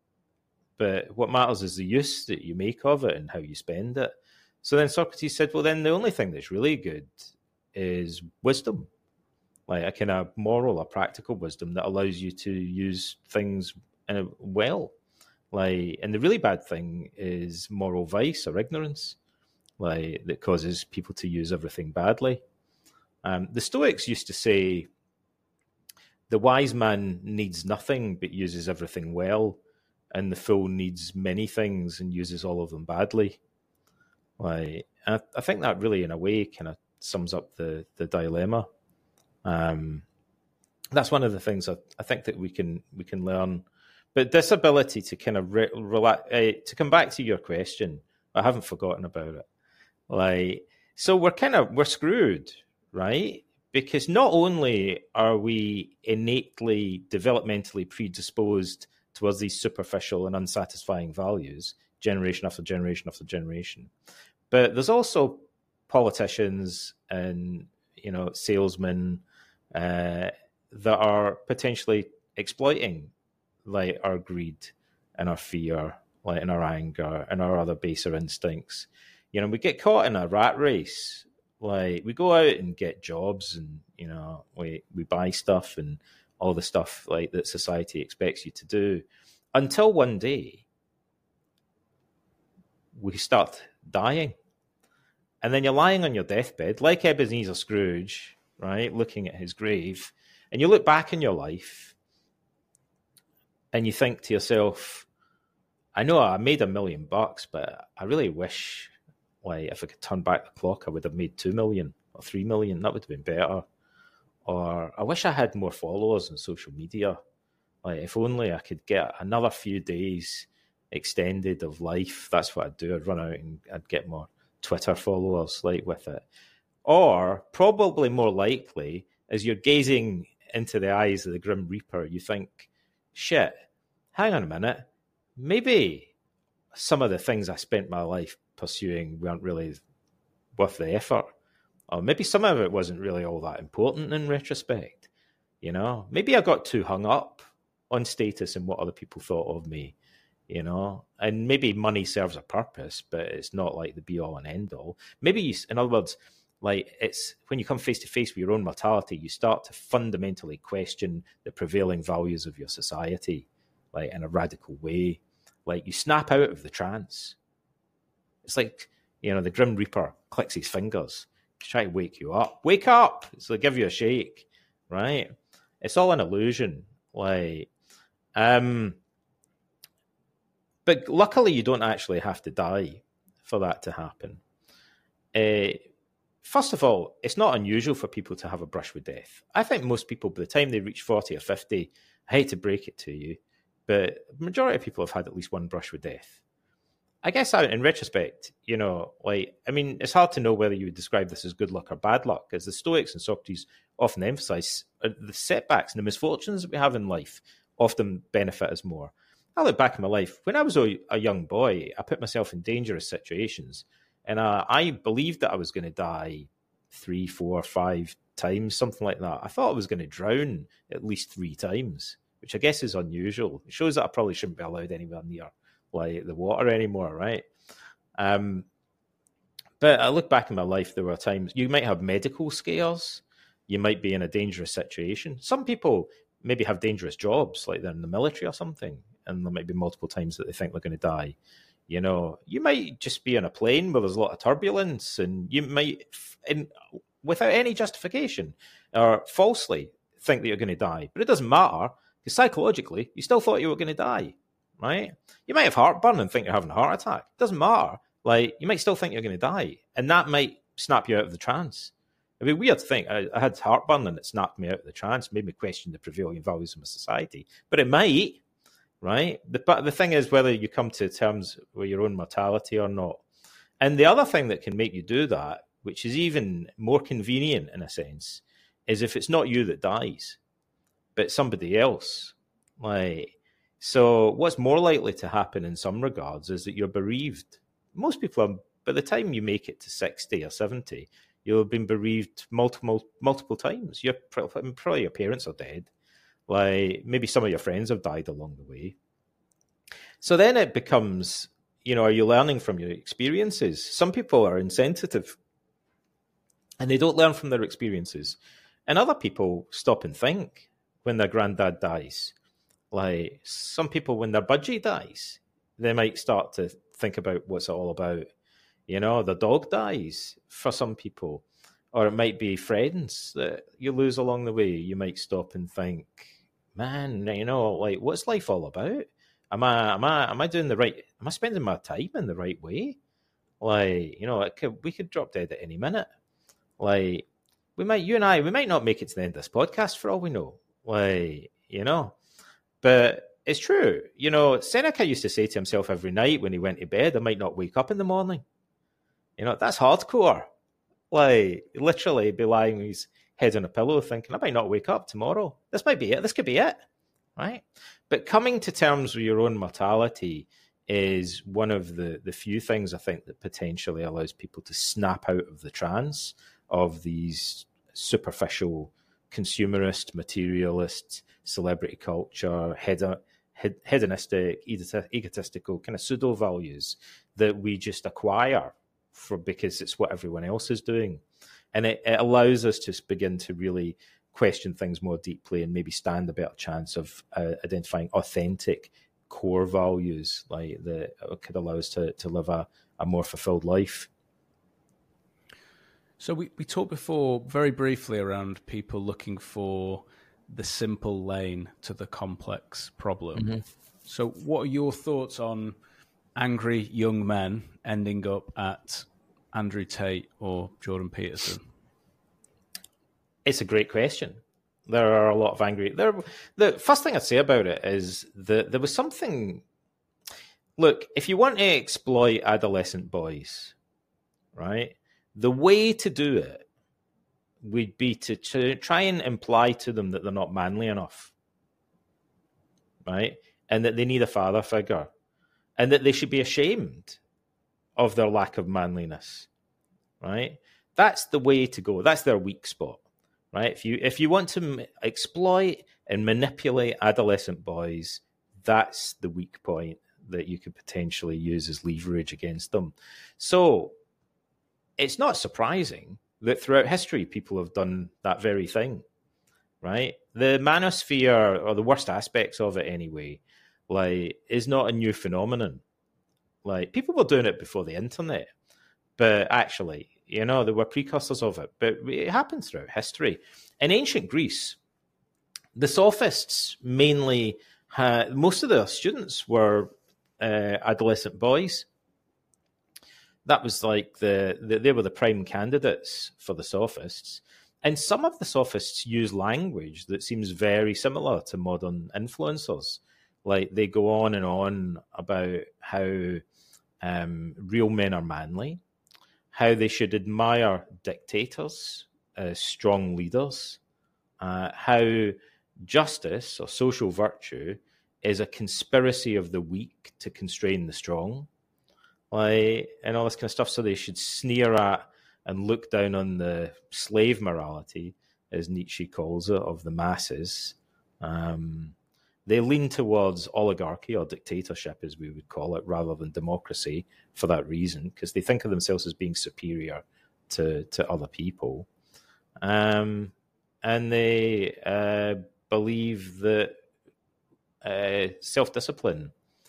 but what matters is the use that you make of it and how you spend it. So then Socrates said, well, then the only thing that's really good is wisdom, like a kind of moral or practical wisdom that allows you to use things in a, well. Like, and the really bad thing is moral vice or ignorance, like, that causes people to use everything badly. Um, the Stoics used to say, the wise man needs nothing but uses everything well, and the fool needs many things and uses all of them badly. Like, I, I think that really, in a way, kind of sums up the the dilemma. Um, that's one of the things I, I think that we can we can learn. But this ability to kind of re- relax, uh, to come back to your question, I haven't forgotten about it. Like, so we're kind of we're screwed, right? Because not only are we innately developmentally predisposed towards these superficial and unsatisfying values, generation after generation after generation, but there's also politicians and, you know, salesmen uh, that are potentially exploiting, like, our greed and our fear, like, and our anger and our other baser instincts. You know, we get caught in a rat race. Like, we go out and get jobs, and, you know, we we buy stuff and all the stuff, like, that society expects you to do. until one day we start dying. And then you're lying on your deathbed, like Ebenezer Scrooge, right, looking at his grave, and you look back in your life and you think to yourself, I know I made a million bucks, but I really wish, like, if I could turn back the clock, I would have made two million or three million. That would have been better. Or I wish I had more followers on social media. Like, if only I could get another few days extended of life, that's what I'd do. I'd run out and I'd get more Twitter followers, like, with it. Or probably more likely, as you're gazing into the eyes of the Grim Reaper, you think, shit, hang on a minute, maybe some of the things I spent my life pursuing weren't really worth the effort. Or maybe some of it wasn't really all that important in retrospect. You know, maybe I got too hung up on status and what other people thought of me. You know, and maybe money serves a purpose, but it's not like the be all and end all. Maybe, you, in other words, like, it's when you come face to face with your own mortality, you start to fundamentally question the prevailing values of your society, like, in a radical way. Like, you snap out of the trance. It's like, you know, the Grim Reaper clicks his fingers to try to wake you up. Wake up! So they give you a shake, right? It's all an illusion. Like, um... But luckily, you don't actually have to die for that to happen. Uh, first of all, it's not unusual for people to have a brush with death. I think most people, by the time they reach forty or fifty, I hate to break it to you, but the majority of people have had at least one brush with death. I guess in retrospect, you know, like, I mean, it's hard to know whether you would describe this as good luck or bad luck, as the Stoics and Socrates often emphasize the setbacks and the misfortunes that we have in life often benefit us more. I look back in my life, when I was a, a young boy, I put myself in dangerous situations, and uh, I believed that I was going to die three, four, five times, something like that. I thought I was going to drown at least three times, which I guess is unusual. It shows that I probably shouldn't be allowed anywhere near, like, the water anymore, right? Um, but I look back in my life, there were times, you might have medical scares, you might be in a dangerous situation. Some people maybe have dangerous jobs, like they're in the military or something, and there might be multiple times that they think they're going to die. You know, you might just be on a plane where there's a lot of turbulence, and you might, in, without any justification or falsely, think that you're going to die. But it doesn't matter, because psychologically, you still thought you were going to die, right? You might have heartburn and think you're having a heart attack. It doesn't matter. Like, you might still think you're going to die, and that might snap you out of the trance. It'd be weird to think I, I had heartburn and it snapped me out of the trance, made me question the prevailing values of my society. But it might. Right? The, but the thing is whether you come to terms with your own mortality or not. And the other thing that can make you do that, which is even more convenient in a sense, is if it's not you that dies, but somebody else. Like, so what's more likely to happen in some regards is that you're bereaved. Most people are, by the time you make it to sixty or seventy, you'll have been bereaved multiple multiple times. You're probably your parents are dead. Like, maybe some of your friends have died along the way. So then it becomes, you know, are you learning from your experiences? Some people are insensitive and they don't learn from their experiences. And other people stop and think when their granddad dies. Like, some people, when their budgie dies, they might start to think about what's it all about. You know, the dog dies for some people. Or it might be friends that you lose along the way. You might stop and think, man, you know, like, what's life all about? Am I, am I, am I doing the right? Am I spending my time in the right way? Like, you know, it could, we could drop dead at any minute. Like, we might, you and I, we might not make it to the end of this podcast for all we know. Like, you know, but it's true. You know, Seneca used to say to himself every night when he went to bed, I might not wake up in the morning. You know, that's hardcore. Like, literally be lying with his head on a pillow thinking, I might not wake up tomorrow. This might be it. This could be it, right? But coming to terms with your own mortality is one of the, the few things I think that potentially allows people to snap out of the trance of these superficial, consumerist, materialist, celebrity culture, hedon, hedonistic, egotistical kind of pseudo values that we just acquire for because it's what everyone else is doing. And it, it allows us to begin to really question things more deeply and maybe stand a better chance of uh, identifying authentic core values, like that could allow us to, to live a, a more fulfilled life. So we, we talked before very briefly around people looking for the simple lane to the complex problem. Mm-hmm. So what are your thoughts on angry young men ending up at Andrew Tate or Jordan Peterson? It's a great question. There are a lot of angry... There, the first thing I'd say about it is that there was something... Look, if you want to exploit adolescent boys, right, the way to do it would be to, to try and imply to them that they're not manly enough, right, and that they need a father figure, and that they should be ashamed of their lack of manliness, right? That's the way to go. That's their weak spot. Right? If you if you want to exploit and manipulate adolescent boys, that's the weak point that you could potentially use as leverage against them. So it's not surprising that throughout history people have done that very thing, right? The manosphere, or the worst aspects of it anyway, like, is not a new phenomenon. Like, people were doing it before the internet, but actually, you know, there were precursors of it, but it happened throughout history. In ancient Greece, the sophists mainly had, most of their students were uh, adolescent boys. That was like the, the, they were the prime candidates for the sophists. And some of the sophists use language that seems very similar to modern influencers. Like, they go on and on about how um, real men are manly, how they should admire dictators as strong leaders, uh, how justice or social virtue is a conspiracy of the weak to constrain the strong, like, and all this kind of stuff. So they should sneer at and look down on the slave morality, as Nietzsche calls it, of the masses. Um, they lean towards oligarchy, or dictatorship, as we would call it, rather than democracy, for that reason, because they think of themselves as being superior to, to other people. Um, and they uh, believe that uh, self-discipline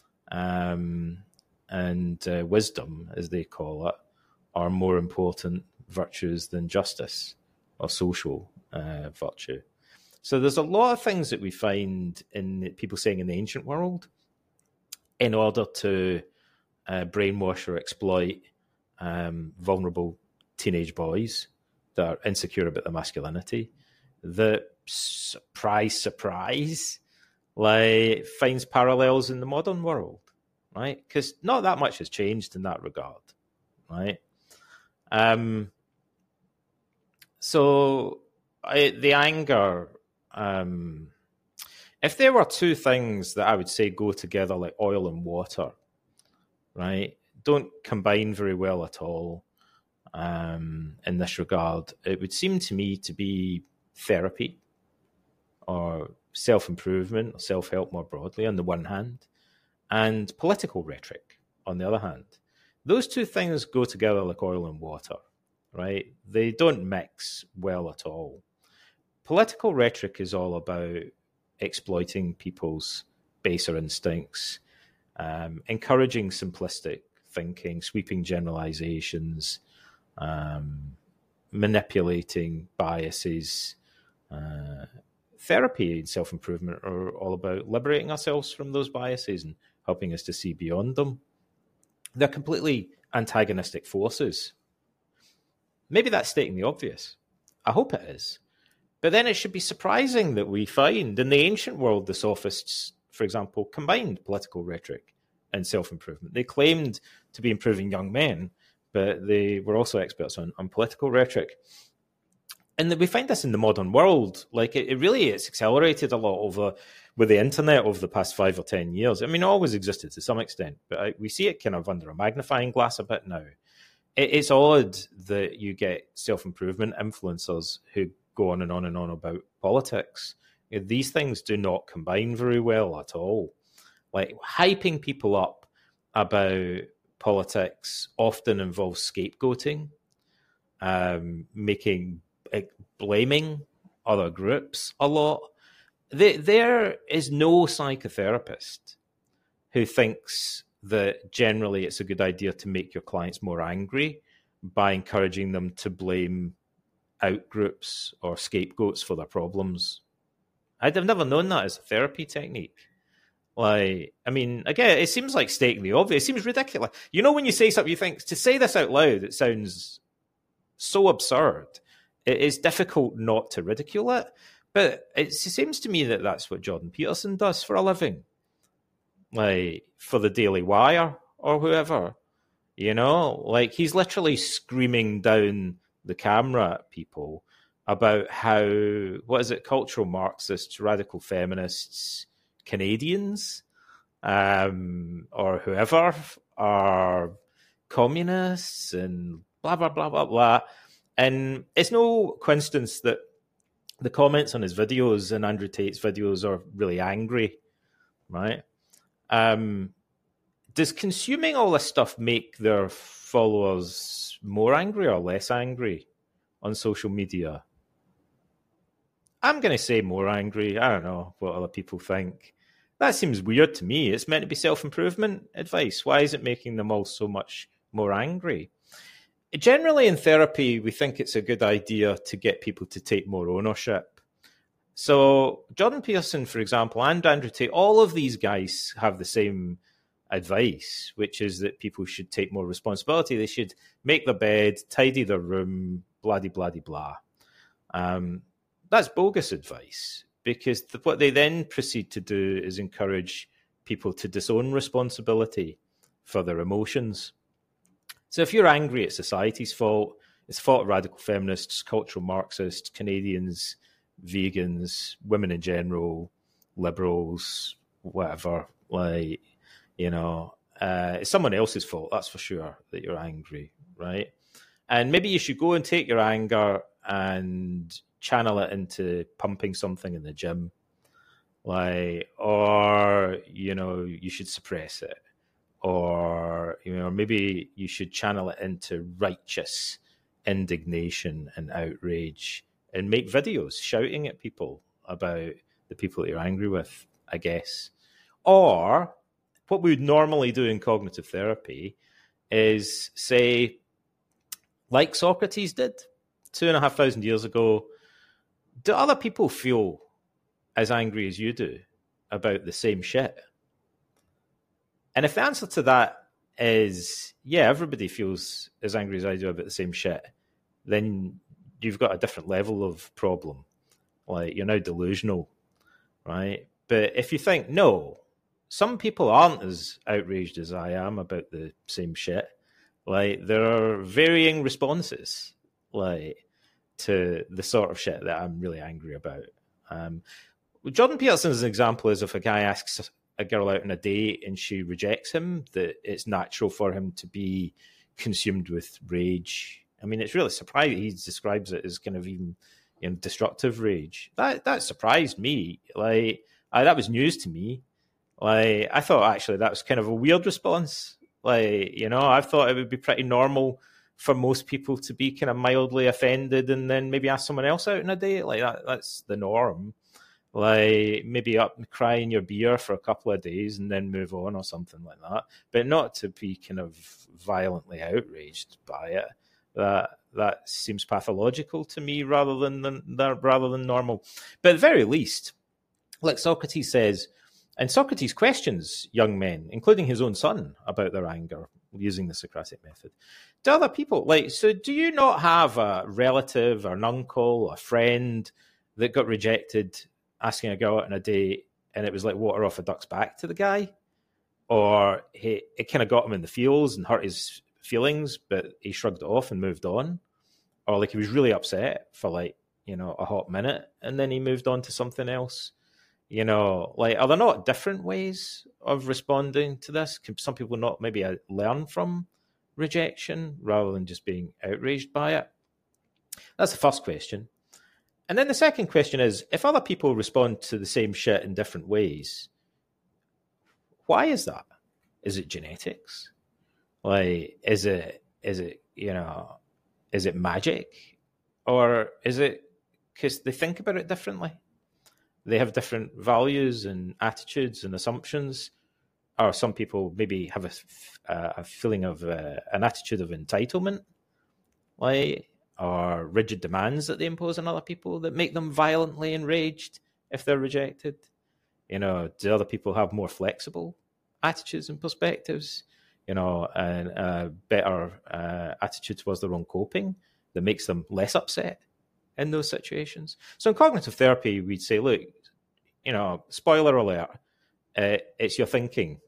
um, and uh, wisdom, as they call it, are more important virtues than justice or social uh, virtue. So there's a lot of things that we find in people saying in the ancient world in order to uh, brainwash or exploit um, vulnerable teenage boys that are insecure about their masculinity, that, surprise, surprise, like, finds parallels in the modern world, right? Because not that much has changed in that regard, right? Um. So I, the anger... Um, if there were two things that I would say go together like oil and water, right, don't combine very well at all um, in this regard, it would seem to me to be therapy or self-improvement or self-help more broadly on the one hand, and political rhetoric on the other hand. Those two things go together like oil and water, right? They don't mix well at all. Political rhetoric is all about exploiting people's baser instincts, um, encouraging simplistic thinking, sweeping generalizations, um, manipulating biases. Uh, therapy and self-improvement are all about liberating ourselves from those biases and helping us to see beyond them. They're completely antagonistic forces. Maybe that's stating the obvious. I hope it is. But then it should be surprising that we find in the ancient world, the sophists, for example, combined political rhetoric and self-improvement. They claimed to be improving young men, but they were also experts on, on political rhetoric. And we find this in the modern world. Like, it, it really, it's accelerated a lot over with the internet over the past five or ten years. I mean, it always existed to some extent, but I, we see it kind of under a magnifying glass a bit now. It, it's odd that you get self-improvement influencers who go on and on and on about politics. You know, these things do not combine very well at all. Like, hyping people up about politics often involves scapegoating, um, making, like, blaming other groups a lot. They, there is no psychotherapist who thinks that generally it's a good idea to make your clients more angry by encouraging them to blame outgroups or scapegoats for their problems. I'd have never known that as a therapy technique. Like, I mean, again, it seems like stating the obvious. It seems ridiculous. You know, when you say something, you think, to say this out loud, it sounds so absurd. It is difficult not to ridicule it. But it seems to me that that's what Jordan Peterson does for a living. Like, for the Daily Wire or whoever. You know, like, he's literally screaming down the camera at people about how, what is it, cultural Marxists, radical feminists, Canadians, um, or whoever are communists and blah, blah, blah, blah, blah. And it's no coincidence that the comments on his videos and Andrew Tate's videos are really angry, right? Um, does consuming all this stuff make their followers more angry or less angry on social media? I'm going to say more angry. I don't know what other people think. That seems weird to me. It's meant to be self-improvement advice. Why is it making them all so much more angry? Generally in therapy, we think it's a good idea to get people to take more ownership. So Jordan Peterson, for example, and Andrew Tate, all of these guys have the same advice, which is that people should take more responsibility. They should make their bed, tidy their room, blah-de-blah-de-blah. Um, that's bogus advice, because the, what they then proceed to do is encourage people to disown responsibility for their emotions. So if you're angry, it's society's fault. It's the fault of radical feminists, cultural Marxists, Canadians, vegans, women in general, liberals, whatever. Like, you know, uh, it's someone else's fault, that's for sure, that you're angry, right? And maybe you should go and take your anger and channel it into pumping something in the gym, like, or, you know, you should suppress it, or, you know, maybe you should channel it into righteous indignation and outrage and make videos shouting at people about the people that you're angry with, I guess. Or what we would normally do in cognitive therapy is say, like Socrates did two and a half thousand years ago, do other people feel as angry as you do about the same shit? And if the answer to that is, yeah, everybody feels as angry as I do about the same shit, then you've got a different level of problem. Like, you're now delusional, right? But if you think, no, some people aren't as outraged as I am about the same shit, like, there are varying responses, like, to the sort of shit that I'm really angry about. Um, Jordan Peterson's example is if a guy asks a girl out on a date and she rejects him, that it's natural for him to be consumed with rage. I mean, it's really surprising. He describes it as kind of even, you know, destructive rage. That that surprised me. Like, I, that was news to me. Like, I thought actually that was kind of a weird response. Like, you know, I thought it would be pretty normal for most people to be kind of mildly offended and then maybe ask someone else out on a date. Like, that, that's the norm. Like, maybe up and cry in your beer for a couple of days and then move on or something like that. But not to be kind of violently outraged by it. That that seems pathological to me rather than, than rather than normal. But at the very least, like Socrates says, and Socrates questions young men, including his own son, about their anger using the Socratic method. Do other people, like, so do you not have a relative or an uncle, a friend that got rejected asking a girl out on a date and it was like water off a duck's back to the guy? Or he, it kind of got him in the feels and hurt his feelings, but he shrugged it off and moved on? Or like he was really upset for like, you know, a hot minute and then he moved on to something else? You know, like, are there not different ways of responding to this? Can some people not maybe learn from rejection rather than just being outraged by it? That's the first question. And then the second question is, if other people respond to the same shit in different ways, why is that? Is it genetics? Like, is it, is it, you know, is it magic? Or is it because they think about it differently? They have different values and attitudes and assumptions or some people maybe have a, a feeling of uh, an attitude of entitlement, like, or rigid demands that they impose on other people that make them violently enraged if they're rejected. You know, do other people have more flexible attitudes and perspectives? You know, and a better uh, attitude towards their own coping that makes them less upset in those situations. So in cognitive therapy, we'd say, look, you know, spoiler alert, uh, it's your thinking.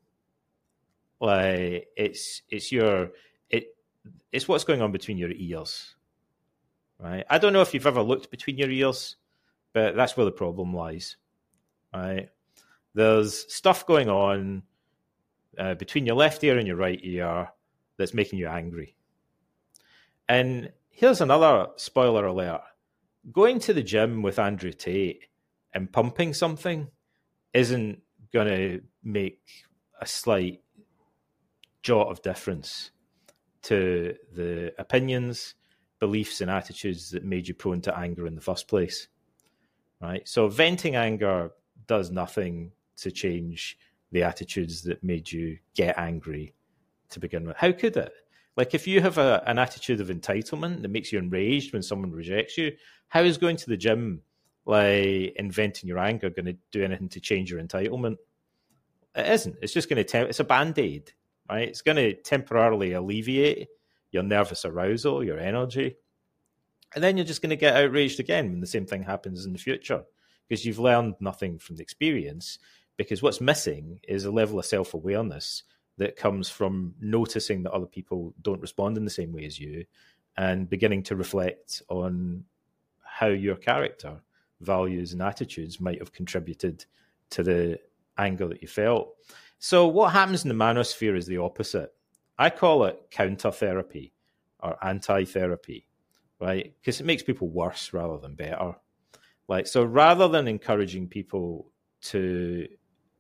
Like, it's it's your it it's what's going on between your ears, right? I don't know if you've ever looked between your ears, but that's where the problem lies, right? There's stuff going on uh, between your left ear and your right ear that's making you angry. And here's another spoiler alert. Going to the gym with Andrew Tate and pumping something isn't going to make a slight jot of difference to the opinions, beliefs, and attitudes that made you prone to anger in the first place, right? So venting anger does nothing to change the attitudes that made you get angry to begin with. How could it? Like, if you have a, an attitude of entitlement that makes you enraged when someone rejects you, how is going to the gym, like, and venting your anger going to do anything to change your entitlement? It isn't. It's just going to, te- it's a Band-Aid, right? It's going to temporarily alleviate your nervous arousal, your energy. And then you're just going to get outraged again when the same thing happens in the future, because you've learned nothing from the experience, because what's missing is a level of self-awareness that comes from noticing that other people don't respond in the same way as you and beginning to reflect on how your character, values, and attitudes might have contributed to the anger that you felt. So what happens in the manosphere is the opposite. I call it counter therapy or anti-therapy, right? Because it makes people worse rather than better. Like, so rather than encouraging people to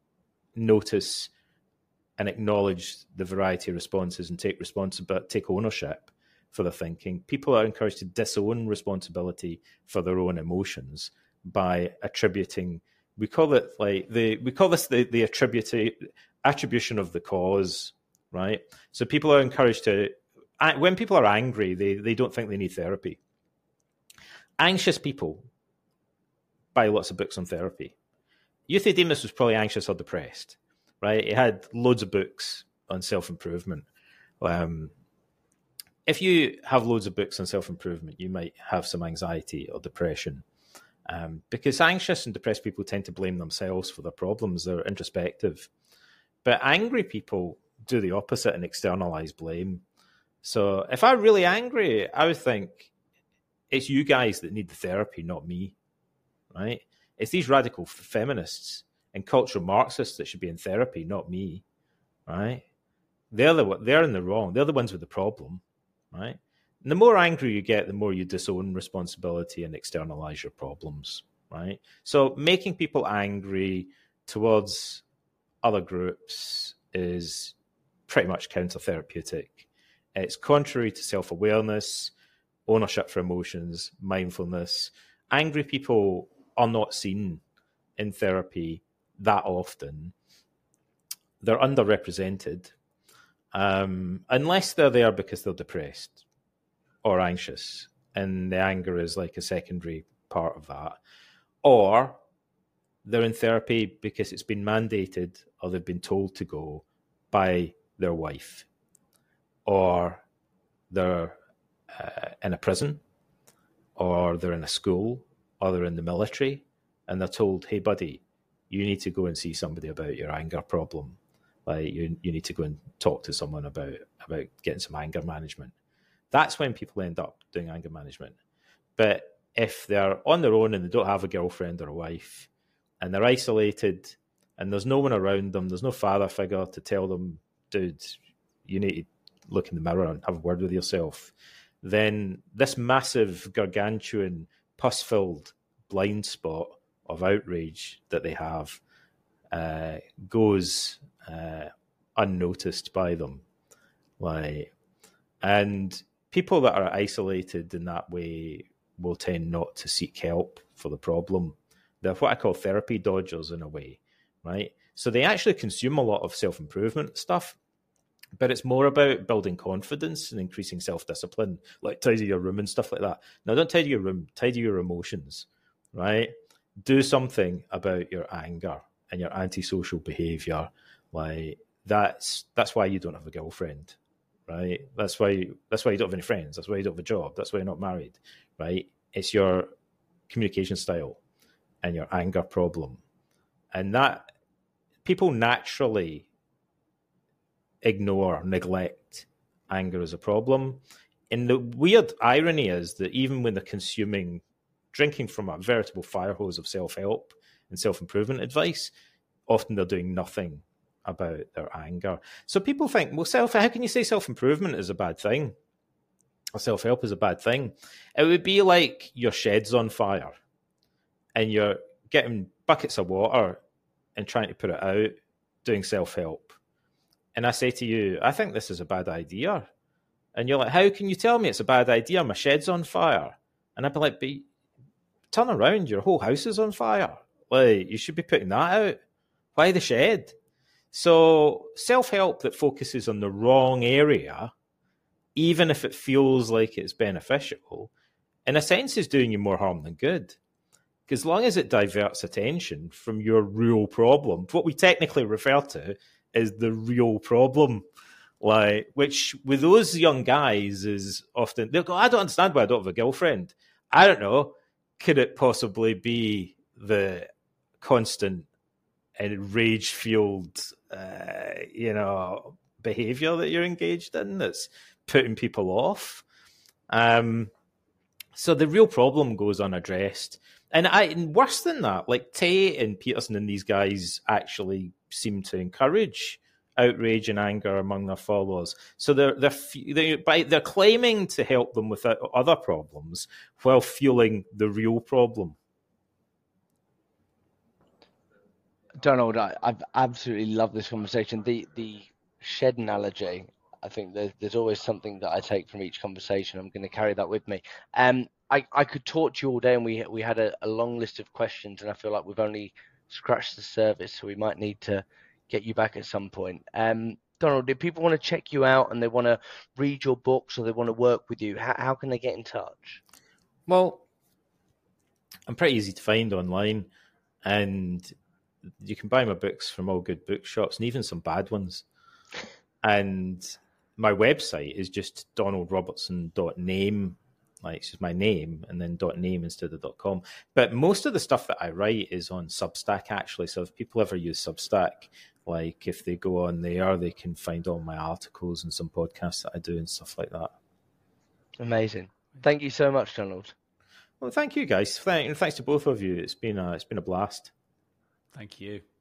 notice and acknowledge the variety of responses and take responsibility, take ownership for their thinking, people are encouraged to disown responsibility for their own emotions by attributing. We call it like the we call this the the attribute attribution of the cause, right? So people are encouraged to, when people are angry, they they don't think they need therapy. Anxious people buy lots of books on therapy. Euthydemus was probably anxious or depressed, right? He had loads of books on self-improvement. Um, if you have loads of books on self-improvement, you might have some anxiety or depression, um, because anxious and depressed people tend to blame themselves for their problems. They're introspective. But angry people do the opposite and externalize blame. So if I'm really angry, I would think it's you guys that need the therapy, not me, right? It's these radical feminists and cultural Marxists that should be in therapy, not me, right? They're the they're in the wrong. They're the ones with the problem, right? And the more angry you get, the more you disown responsibility and externalize your problems, right? So making people angry towards other groups is pretty much counter-therapeutic. It's contrary to self-awareness, ownership for emotions, mindfulness. Angry people are not seen in therapy that often. They're underrepresented, um, unless they're there because they're depressed or anxious, and the anger is like a secondary part of that. Or they're in therapy because it's been mandated or they've been told to go by their wife, or they're uh, in a prison, or they're in a school, or they're in the military, and they're told, hey, buddy, you need to go and see somebody about your anger problem. Like, you, you need to go and talk to someone about, about getting some anger management. That's when people end up doing anger management. But if they're on their own and they don't have a girlfriend or a wife, and they're isolated, and there's no one around them, there's no father figure to tell them, dude, you need to look in the mirror and have a word with yourself, then this massive, gargantuan, pus-filled blind spot of outrage that they have uh, goes uh, unnoticed by them. Like, and people that are isolated in that way will tend not to seek help for the problem. They're what I call therapy dodgers in a way, right? So they actually consume a lot of self-improvement stuff, but it's more about building confidence and increasing self-discipline, like tidy your room and stuff like that. Now, don't tidy your room, tidy your emotions, right? Do something about your anger and your antisocial behavior. Like that's that's why you don't have a girlfriend, right? That's why you, that's why you don't have any friends. That's why you don't have a job. That's why you're not married, right? It's your communication style and your anger problem. And that people naturally ignore, neglect anger as a problem. And the weird irony is that even when they're consuming, drinking from a veritable fire hose of self-help and self-improvement advice, often they're doing nothing about their anger. So people think, well, self, how can you say self-improvement is a bad thing? Or self-help is a bad thing? It would be like your shed's on fire and you're getting buckets of water and trying to put it out, doing self-help. And I say to you, I think this is a bad idea. And you're like, how can you tell me it's a bad idea? My shed's on fire. And I'd be like, but turn around, your whole house is on fire. Like, you should be putting that out. Why the shed? So self-help that focuses on the wrong area, even if it feels like it's beneficial, in a sense is doing you more harm than good. Because as long as it diverts attention from your real problem, what we technically refer to is the real problem, like, which with those young guys is often, they'll go, I don't understand why I don't have a girlfriend. I don't know. Could it possibly be the constant and rage-fueled, uh, you know, behavior that you're engaged in that's putting people off? Um, so the real problem goes unaddressed. And I, and worse than that, like Tate and Peterson and these guys actually seem to encourage outrage and anger among their followers. So they're they're they're, by, they're claiming to help them with other problems while fueling the real problem. Donald, I, I've absolutely loved this conversation. The the shed analogy, I think there's there's always something that I take from each conversation. I'm going to carry that with me. Um, I, I could talk to you all day, and we we had a, a long list of questions, and I feel like we've only scratched the surface, so we might need to get you back at some point. Um, Donald, if people want to check you out and they want to read your books or they want to work with you, how, how can they get in touch? Well, I'm pretty easy to find online, and you can buy my books from all good bookshops and even some bad ones. And my website is just donald robertson dot name. Like, it's just my name and then dot name instead of dot com. But most of the stuff that I write is on Substack, actually. So if people ever use Substack, like if they go on there, they can find all my articles and some podcasts that I do and stuff like that. Amazing. Thank you so much, Donald. Well, thank you, guys. And thanks to both of you. It's been a, it's been a blast. Thank you.